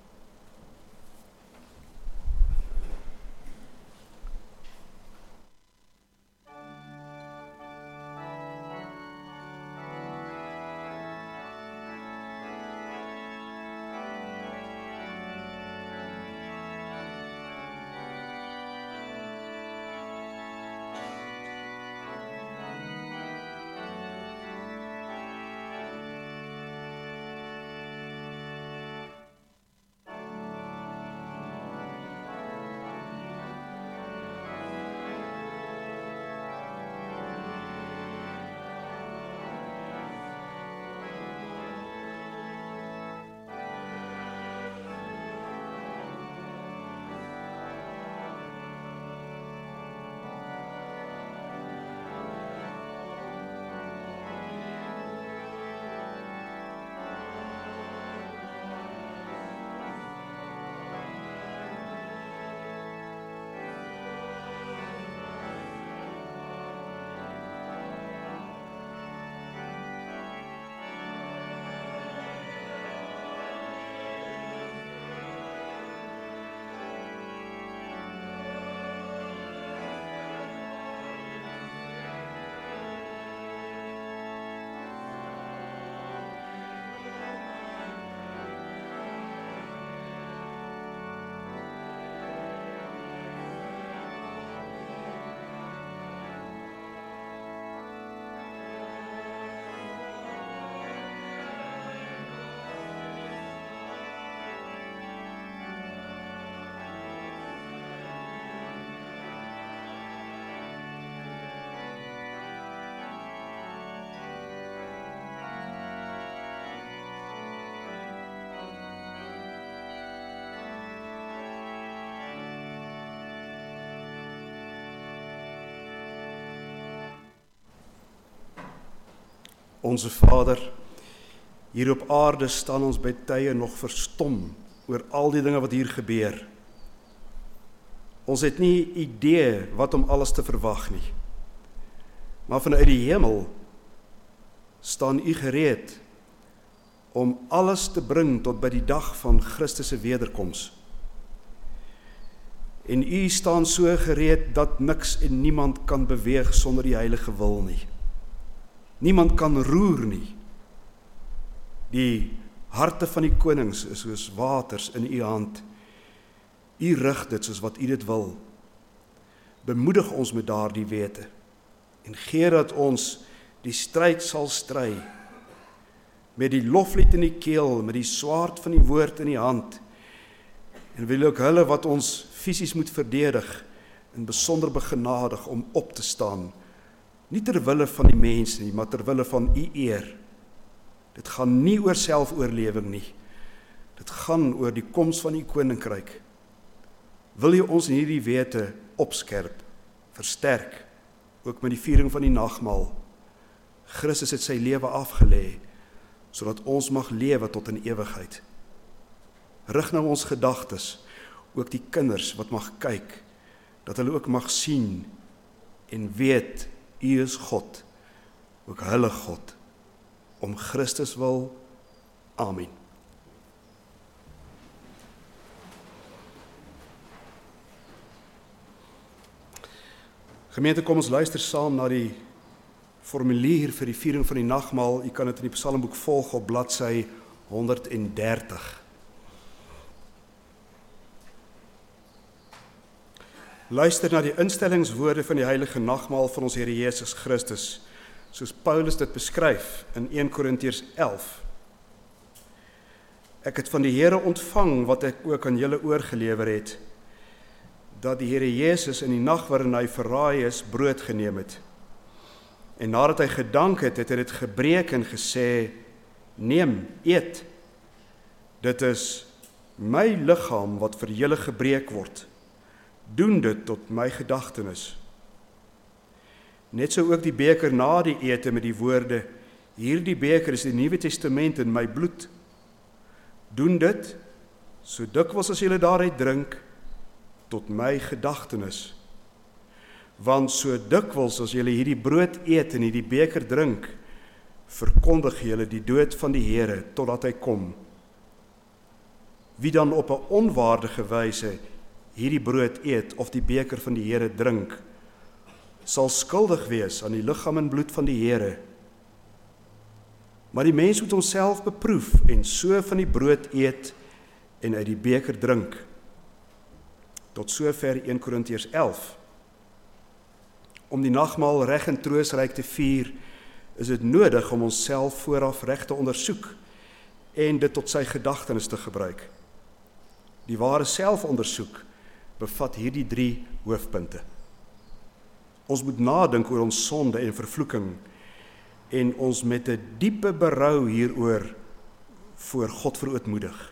Onze Vader, hier op aarde staan ons by tye nog verstom oor al die dinge wat hier gebeur. Ons het nie idee wat om alles te verwag nie. Maar vanuit die hemel staan U gereed om alles te bring tot by die dag van Christus se wederkoms. En U staan so gereed dat niks en niemand kan beweeg sonder die heilige wil nie. Niemand kan roer nie. Die harte van die konings is soos waters in U hand. U rig dit soos wat U dit wil. Bemoedig ons met daardie wete en gee dat ons die stryd sal stry met die loflied in die keel, met die swaard van die woord in die hand, en wil ook hulle wat ons fisies moet verdedig in besonder begenadig om op te staan, nie ter wille van die mens nie, maar ter wille van U eer. Dit gaan nie oor selfoorlewing nie. Dit gaan oor die koms van U koninkryk. Wil U ons in hierdie wete opskerp, versterk, ook met die viering van die nagmaal. Christus het sy lewe afgelê, sodat ons mag lewe tot in ewigheid. Rig nou ons gedagtes, ook die kinders wat mag kyk, dat hulle ook mag sien en weet, U is God, ook hulle God, om Christus wil. Amen. Gemeente, kom ons luister saam na die formulier vir die viering van die nagmaal. U kan dit in die psalmboek volg op bladsy honderddertig. Luister na die instellingswoorde van die heilige nagmaal van ons Here Jesus Christus, soos Paulus dit beskryf in eerste Korintiërs elf. Ek het van die Here ontvang wat ek ook aan julle oorgelewer het, dat die Here Jesus in die nag waarin hy verraai is, brood geneem het. En nadat hy gedank het, het hy dit gebreek en gesê, neem, eet. Dit is my liggaam wat vir julle gebreek word. Doen dit tot my gedagtenis. Net so ook die beker na die ete met die woorde, hierdie beker is die Nuwe Testament in my bloed. Doen dit, so dikwels as julle daaruit drink, tot my gedagtenis. Want so dikwels as julle hierdie brood eet en hierdie beker drink, verkondig julle die dood van die Here totdat hy kom. Wie dan op 'n onwaardige wyse hierdie brood eet of die beker van die Here drink, sal skuldig wees aan die liggaam en bloed van die Here. Maar die mens moet homself beproef en so van die brood eet en uit die beker drink. Tot sover eerste Korintiërs elf. Om die nagmaal reg en troostryk te vier, is dit nodig om onsself vooraf reg te ondersoek en dit tot sy gedagtenis te gebruik. Die ware selfondersoek bevat hierdie drie hoofpunte. Ons moet nadink oor ons sonde en vervloeking en ons met 'n diepe berou hieroor voor God verootmoedig.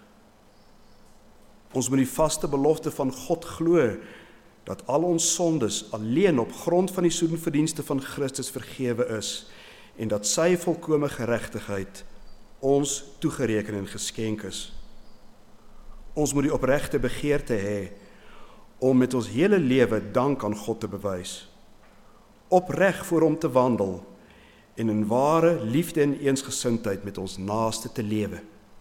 Ons moet die vaste belofte van God glo dat al ons sondes alleen op grond van die soedenverdienste van Christus vergewe is en dat sy volkome geregtigheid ons toegereken en geskenk is. Ons moet die opregte begeerte hê om met ons hele lewe dank aan God te bewys, opreg voor hom te wandel en in ware liefde en eensgesindheid met ons naaste te lewe.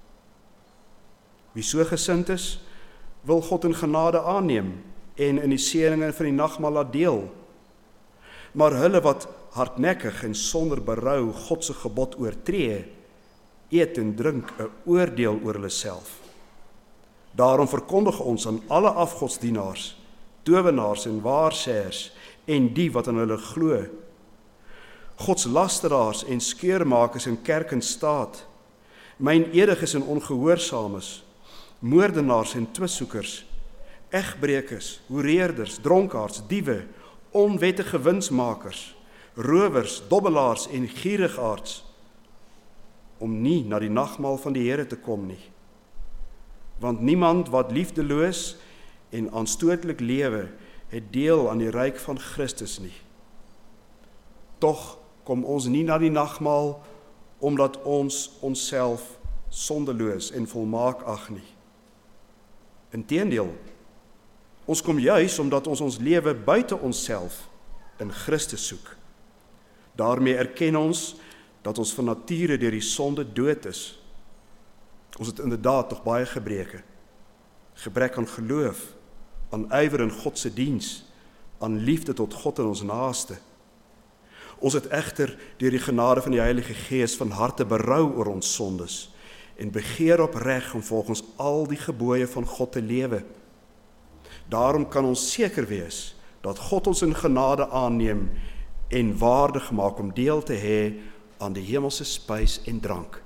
Wie so gesind is, wil God in genade aanneem en in die seëninge van die nagmaal laat deel. Maar hulle wat hardnekkig en sonder berou God se gebod oortree, eet en drink 'n oordeel oor hulle self. Daarom verkondig ons aan alle afgodsdienaars, towenaars en waarsêers en die wat aan hulle glo, godslasteraars en skeurmakers in kerk en staat, mynediges en ongehoorsaames, moordenaars en twissoekers, egbreekers, hoereerders, dronkaards, diewe, onwettige winsmakers, rowers, dobbelaars en gierigaards, om nie na die nagmaal van die Here te kom nie. Want niemand wat liefdeloos en aanstootlik lewe, het deel aan die ryk van Christus nie. Tog kom ons nie na die nagmaal, omdat ons onsself sondeloos en volmaak ag nie. Inteendeel, ons kom juis omdat ons ons lewe buite onsself in Christus soek. Daarmee erken ons dat ons van nature deur die sonde dood is. Ons het inderdaad nog baie gebreke. Gebrek aan geloof, aan ywer in God se diens, aan liefde tot God en ons naaste. Ons het egter deur die genade van die Heilige Gees van harte berou oor ons sondes en begeer opreg om volgens al die gebooie van God te lewe. Daarom kan ons seker wees dat God ons in genade aanneem en waardig maak om deel te hê aan die hemelse spys en drank.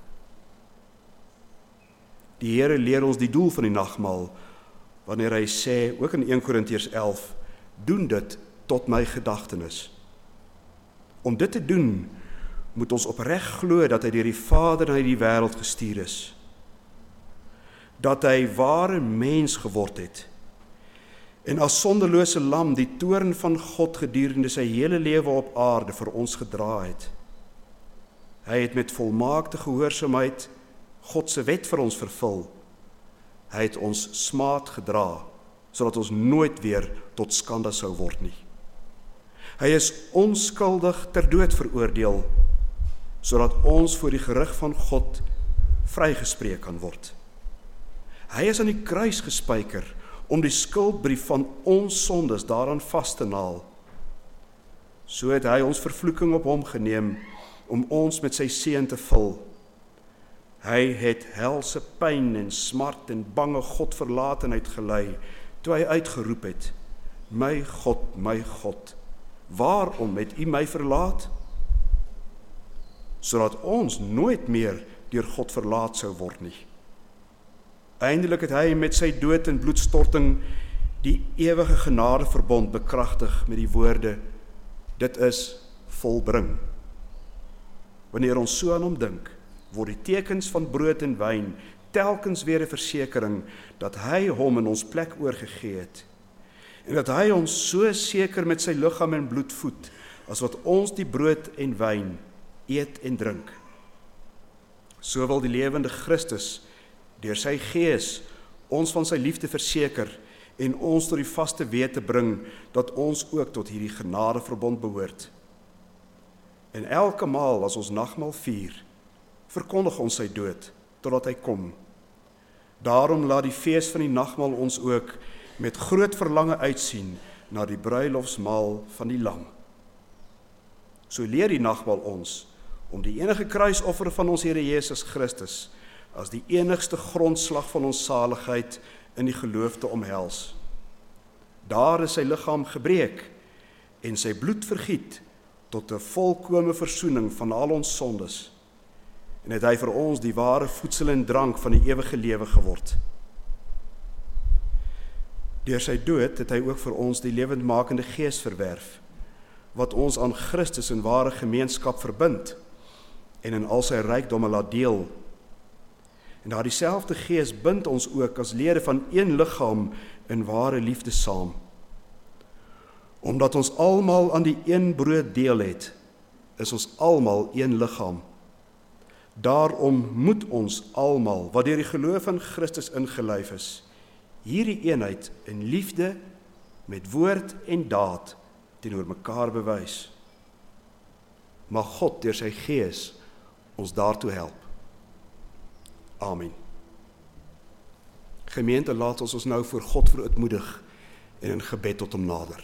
Die Here leer ons die doel van die nagmaal wanneer hy sê, ook in eerste Korintiërs elf, doen dit tot my gedagtenis. Om dit te doen, moet ons opreg glo dat hy deur die Vader na die wêreld gestuur is. Dat hy ware mens geword het en as sondelose lam die toorn van God gedurende sy hele lewe op aarde vir ons gedra het. Hy het met volmaakte gehoorsaamheid God se wet vir ons vervul. Hy het ons smaad gedra, sodat ons nooit weer tot skande sou word nie. Hy is onskuldig ter dood veroordeel, sodat ons voor die gerig van God vrygespreek kan word. Hy is aan die kruis gespyker, om die skuldbrief van ons sondes daaraan vas te naal. So het hy ons vervloeking op hom geneem, om ons met sy seën te vul. Hy het helse pyn en smart en bange Godverlatenheid gelei, toe hy uitgeroep het, my God, my God, waarom het u my verlaat? Sodat ons nooit meer deur God verlaat sou word nie. Eindelik het hy met sy dood en bloedstorting die ewige genadeverbond bekragtig met die woorde, dit is volbring. Wanneer ons so aan hom dink, word die tekens van brood en wyn telkens weer 'n versekering dat hy hom in ons plek oorgegee het en dat hy ons so seker met sy liggaam en bloed voed as wat ons die brood en wyn eet en drink. So wil die lewende Christus deur sy Gees ons van sy liefde verseker en ons tot die vaste wete bring dat ons ook tot hierdie genadeverbond behoort. En elke maal as ons nagmaal vier, verkondig ons sy dood totdat hy kom. Daarom laat die fees van die nagmaal ons ook met groot verlange uitsien na die bruilofsmaal van die Lam. So leer die nagmaal ons om die enige kruisoffer van ons Here Jesus Christus as die enigste grondslag van ons saligheid in die geloof te omhels. Daar is sy liggaam gebreek en sy bloed vergiet tot 'n volkome versoening van al ons sondes. En het hy vir ons die ware voedsel en drank van die ewige lewe geword. Deur sy dood het hy ook vir ons die lewendmakende Gees verwerf, wat ons aan Christus in ware gemeenskap verbind en in al sy rykdomme laat deel. En daardie selfde Gees bind ons ook as lede van een liggaam in ware liefde saam. Omdat ons almal aan die een brood deel het, is ons almal een liggaam. Daarom moet ons almal, wat deur die geloof in Christus ingelyf is, hierdie eenheid in liefde met woord en daad teenoor mekaar bewys. Mag God deur sy Gees ons daartoe help. Amen. Gemeente, laat ons ons nou voor God verootmoedig en in gebed tot hom nader.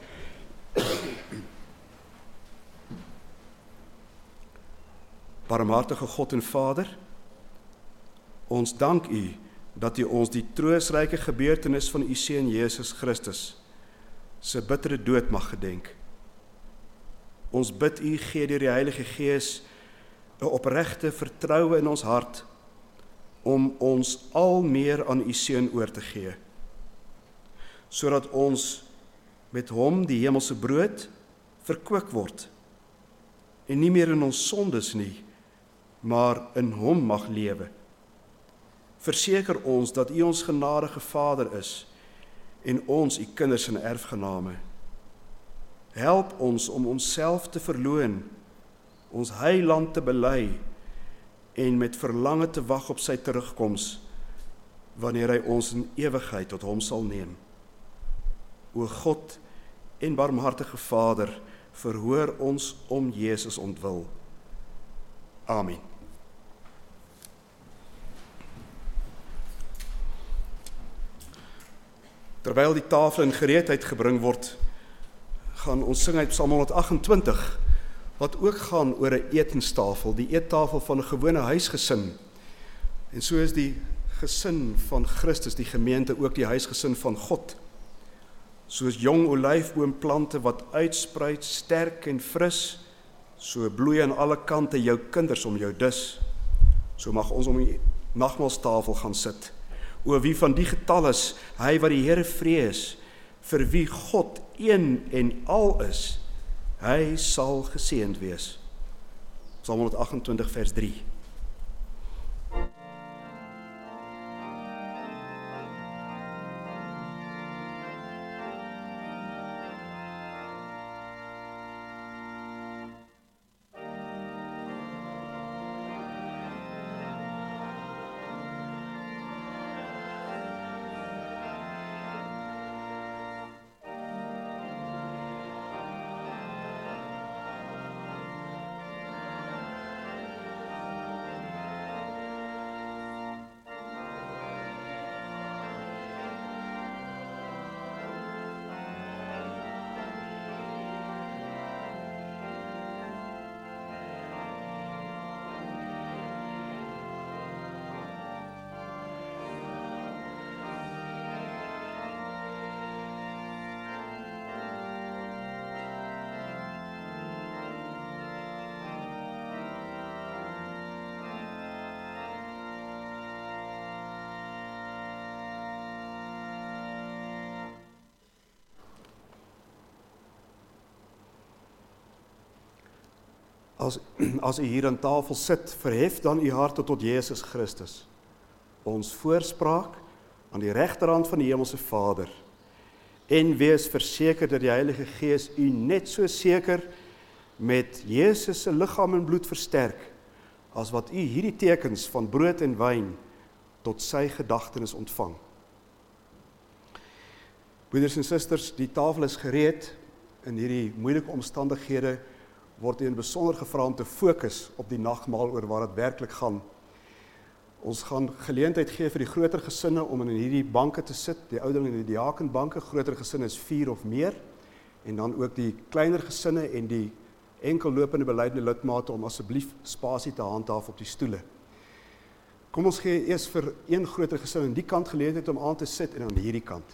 Barmhartige God en Vader, ons dank U dat U ons die troostryke gebeurtenis van U Seun Jesus Christus se bittere dood mag gedenk. Ons bid U, gee deur die Heilige Gees 'n opregte vertroue in ons hart om ons al meer aan U Seun oor te gee, sodat ons met hom die hemelse brood verkoop word en nie meer in ons sondes nie, maar in hom mag lewe. Verseker ons dat U ons genadige Vader is en ons U kinders en erfgename. Help ons om onsself te verloon, ons heiland te bely en met verlange te wag op sy terugkoms, wanneer hy ons in ewigheid tot hom sal neem. O God en barmhartige Vader, verhoor ons om Jesus ontwil. Amen. Terwyl die tafel in gereedheid gebring word, gaan ons sing uit Psalm honderdagentwintig, wat ook gaan oor 'n etenstafel, die eettafel van 'n gewone huisgesin. En so is die gesin van Christus, die gemeente, ook die huisgesin van God. Soos jong olyfboomplante wat uitspruit, sterk en fris, so bloei aan alle kante jou kinders om jou dus. So mag ons om die nagmaalstafel gaan sit. O wie van die getal is, hy wat die Here vrees, vir wie God een en al is, hy sal geseënd wees. Psalm honderdagentwintig vers drie. As, as u hier aan tafel sit, verhef dan u harte tot Jesus Christus, ons voorspraak aan die regterhand van die hemelse Vader, en wees verseker dat die Heilige Gees u net so seker met Jesus se liggaam en bloed versterk, as wat u hierdie tekens van brood en wyn tot sy gedagtenis ontvang. Broeders en susters, die tafel is gereed. In hierdie moeilike omstandighede word u in besonder gevra om te fokus op die nagmaal oor waar dit werklik gaan. Ons gaan geleentheid gee vir die groter gesinne om in hierdie banke te sit, die ouderling en die diakenbanke, groter gesinne is vier of meer, en dan ook die kleiner gesinne en die enkel lopende beleidende lidmate om asseblief spasie te handhaaf op die stoele. Kom ons gee eers vir een groter gesin aan die kant geleentheid om aan te sit en aan hierdie kant.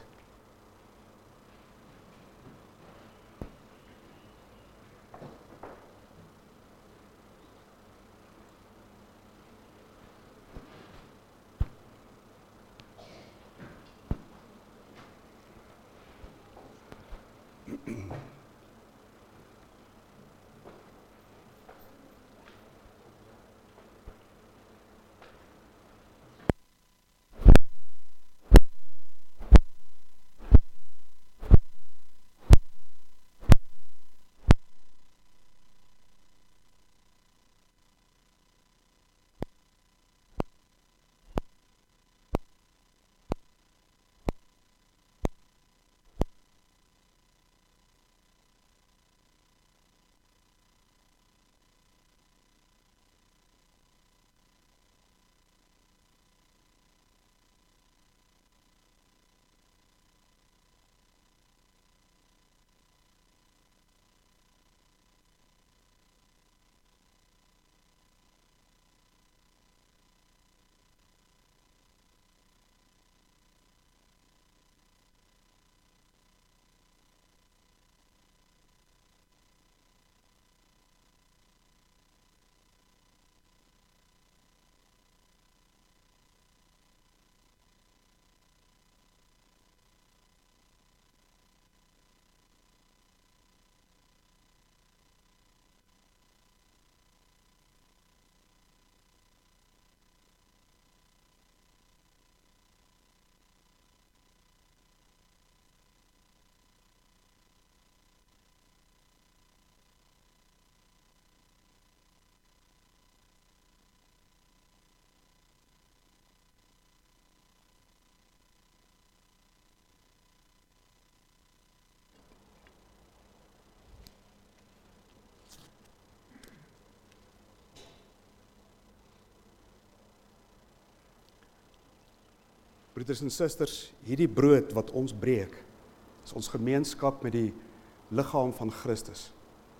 Broeders en susters, hierdie brood wat ons breek, is ons gemeenskap met die liggaam van Christus.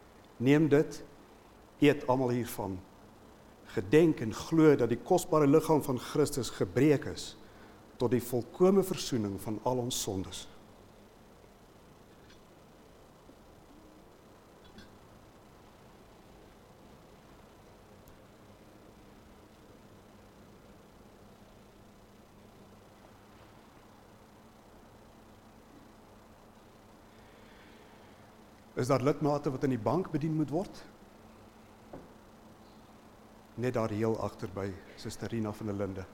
Neem dit, eet almal hiervan. Gedenk en glo dat die kosbare liggaam van Christus gebreek is tot die volkome versoening van al ons sondes. Is daar lidmate wat in die bank bedien moet word? Net daar heel agter by Suster Rina van der Linde.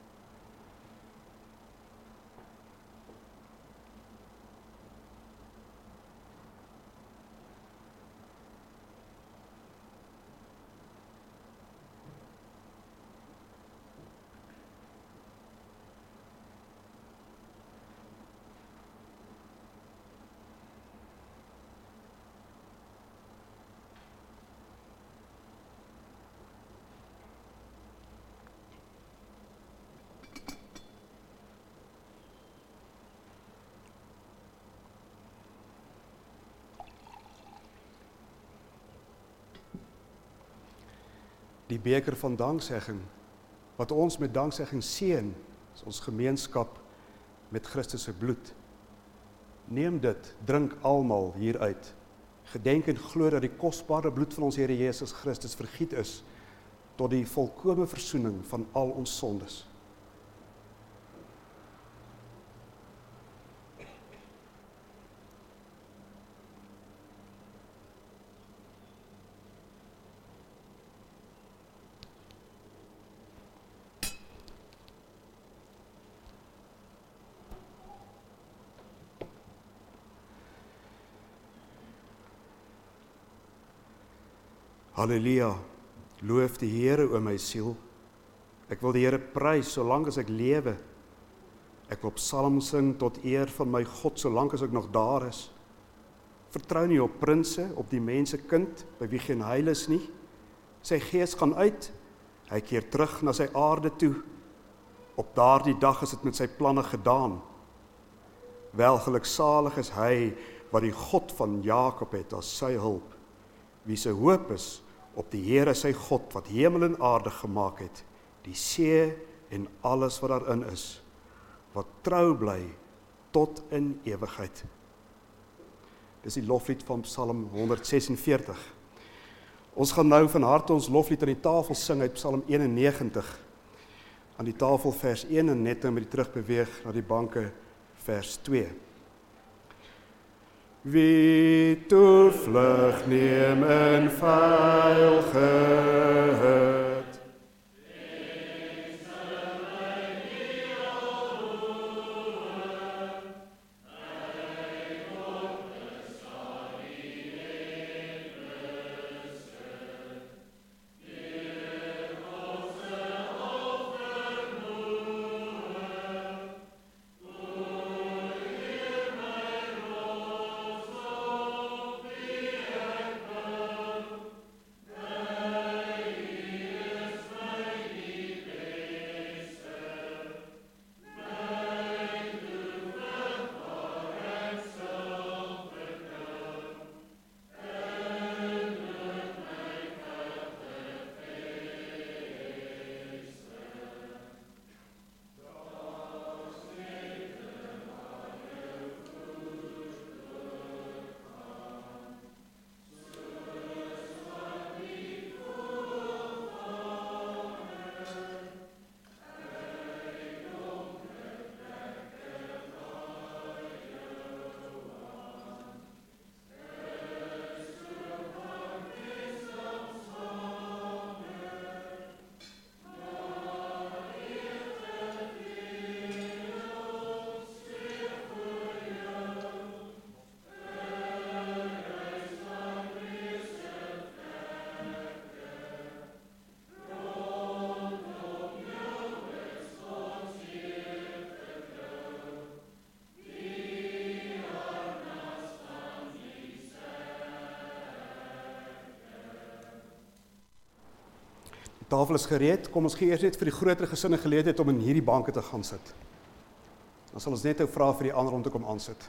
Die beker van danksegging, wat ons met danksegging seën, is ons gemeenskap met Christus se bloed. Neem dit, drink almal hieruit. Gedenk en glo dat die kosbare bloed van ons Here Jesus Christus vergiet is tot die volkome versoening van al ons sondes. Halleluja, Loof die Here, o my siel. Ek wil die Here prys, solank as ek lewe. Ek wil psalm sing tot eer van my God, solank as ek nog daar is. Vertrou nie op prinse, op die mense kind, by wie geen heil is nie. Sy gees gaan uit, hy keer terug na sy aarde toe. Op daardie dag is dit met sy planne gedaan. Wel geluksalig is hy, wat die God van Jakob het as sy hulp, wie sy hoop is op die Here sy God, wat hemel en aarde gemaak het, die see en alles wat daarin is, wat trou bly tot in ewigheid. Dis die loflied van Psalm honderdsesenveertig. Ons gaan nou van harte ons loflied aan die tafel sing uit Psalm eenennegentig. Aan die tafel vers een en net nou met die terugbeweeg na die banke vers twee. Wie toevlug neem in veiligheid. Die tafel is gereed, kom ons gee eers net vir die groter gesinne geleentheid om in hierdie banke te gaan sit. Dan sal ons net nou vra vir die ander om te kom aansit.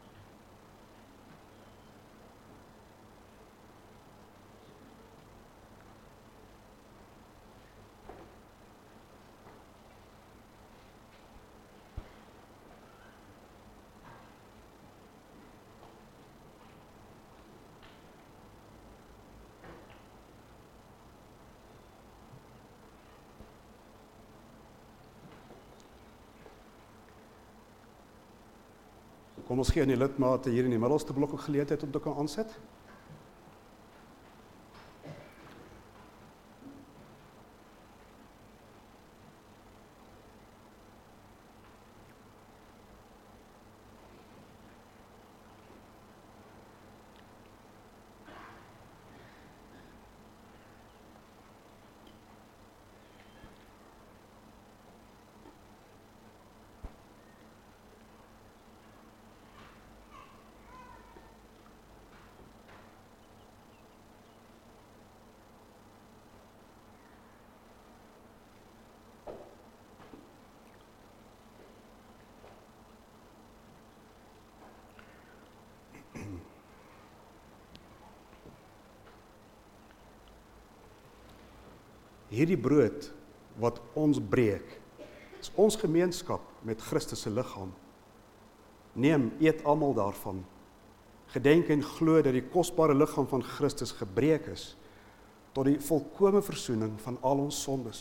Kom ons gee aan die lidmate hier in die middelste blok 'n geleentheid om te kan aansit. Hierdie brood wat ons breek, is ons gemeenskap met Christus se liggaam. Neem, eet almal daarvan. Gedenk en glo dat die kosbare liggaam van Christus gebreek is tot die volkome versoening van al ons sondes.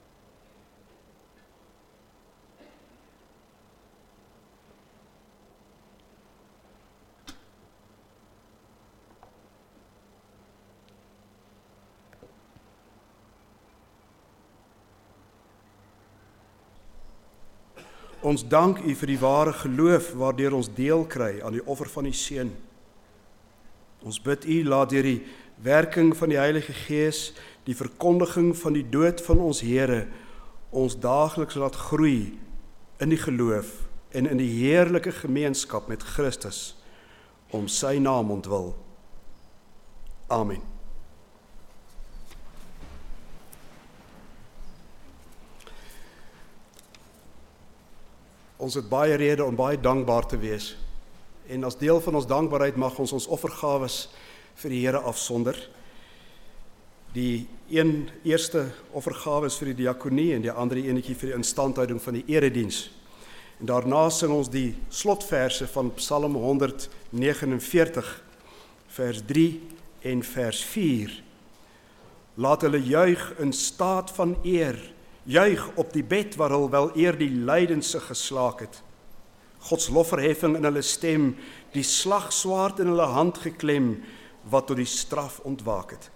Ons dank U vir die ware geloof waardeur ons deel kry aan die offer van die Seun. Ons bid U, laat deur die werking van die Heilige Gees die verkondiging van die dood van ons Here ons daagliks laat groei in die geloof en in die heerlike gemeenskap met Christus om sy naam ontwil. Amen. Ons het baie rede om baie dankbaar te wees. En as deel van ons dankbaarheid mag ons ons offergawes vir die Here afsonder. Die een eerste offergawe is vir die diakonie en die ander enetjie vir die instandhouding van die erediens. En daarna sing ons die slotverse van Psalm honderdnegenenveertig, vers drie en vers vier. Laat hulle juig in staat van eer, juig op die bed waar hulle wel eer die lydense geslaak het. Gods lofverheffing in hulle stem, die slagswaard in hulle hand geklem, wat tot die straf ontwaak het.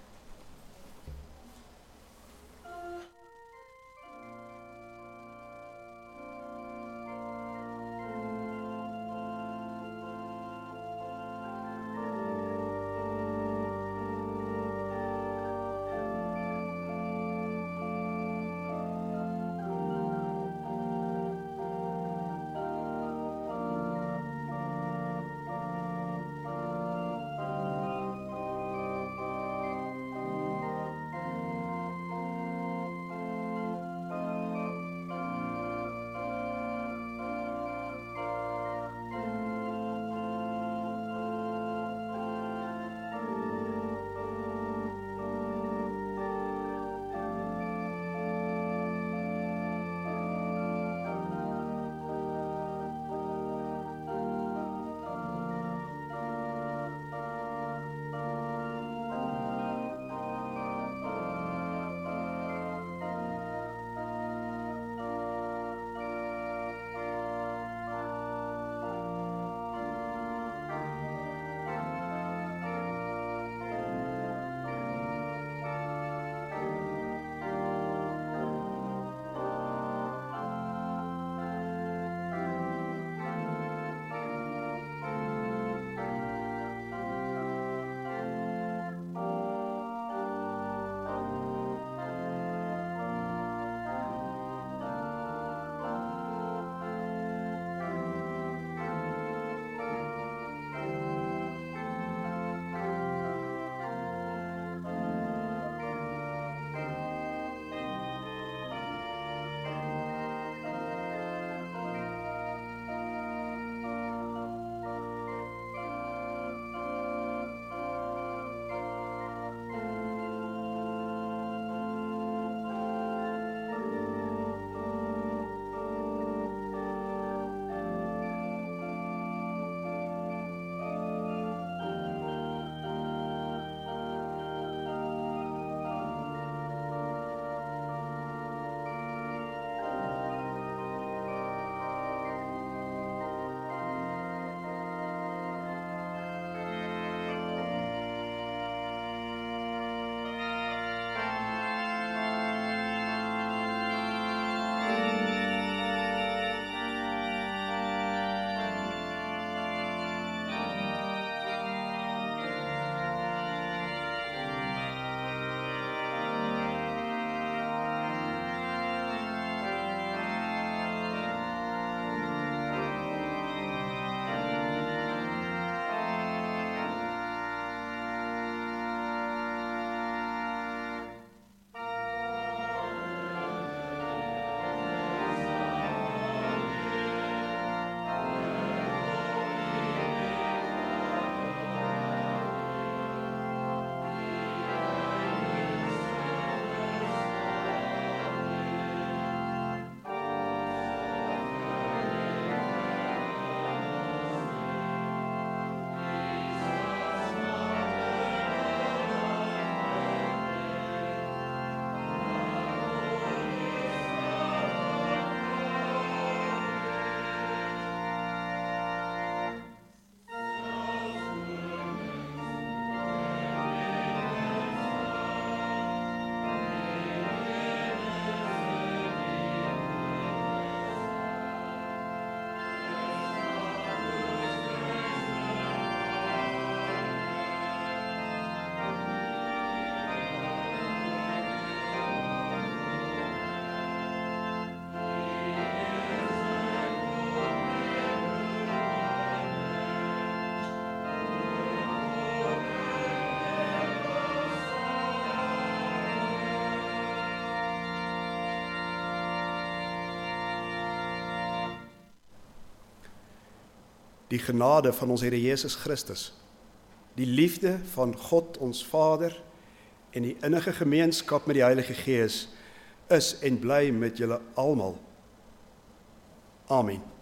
die genade van ons Here Jesus Christus, die liefde van God ons Vader en die innige gemeenskap met die Heilige Gees is en bly met julle almal. Amen.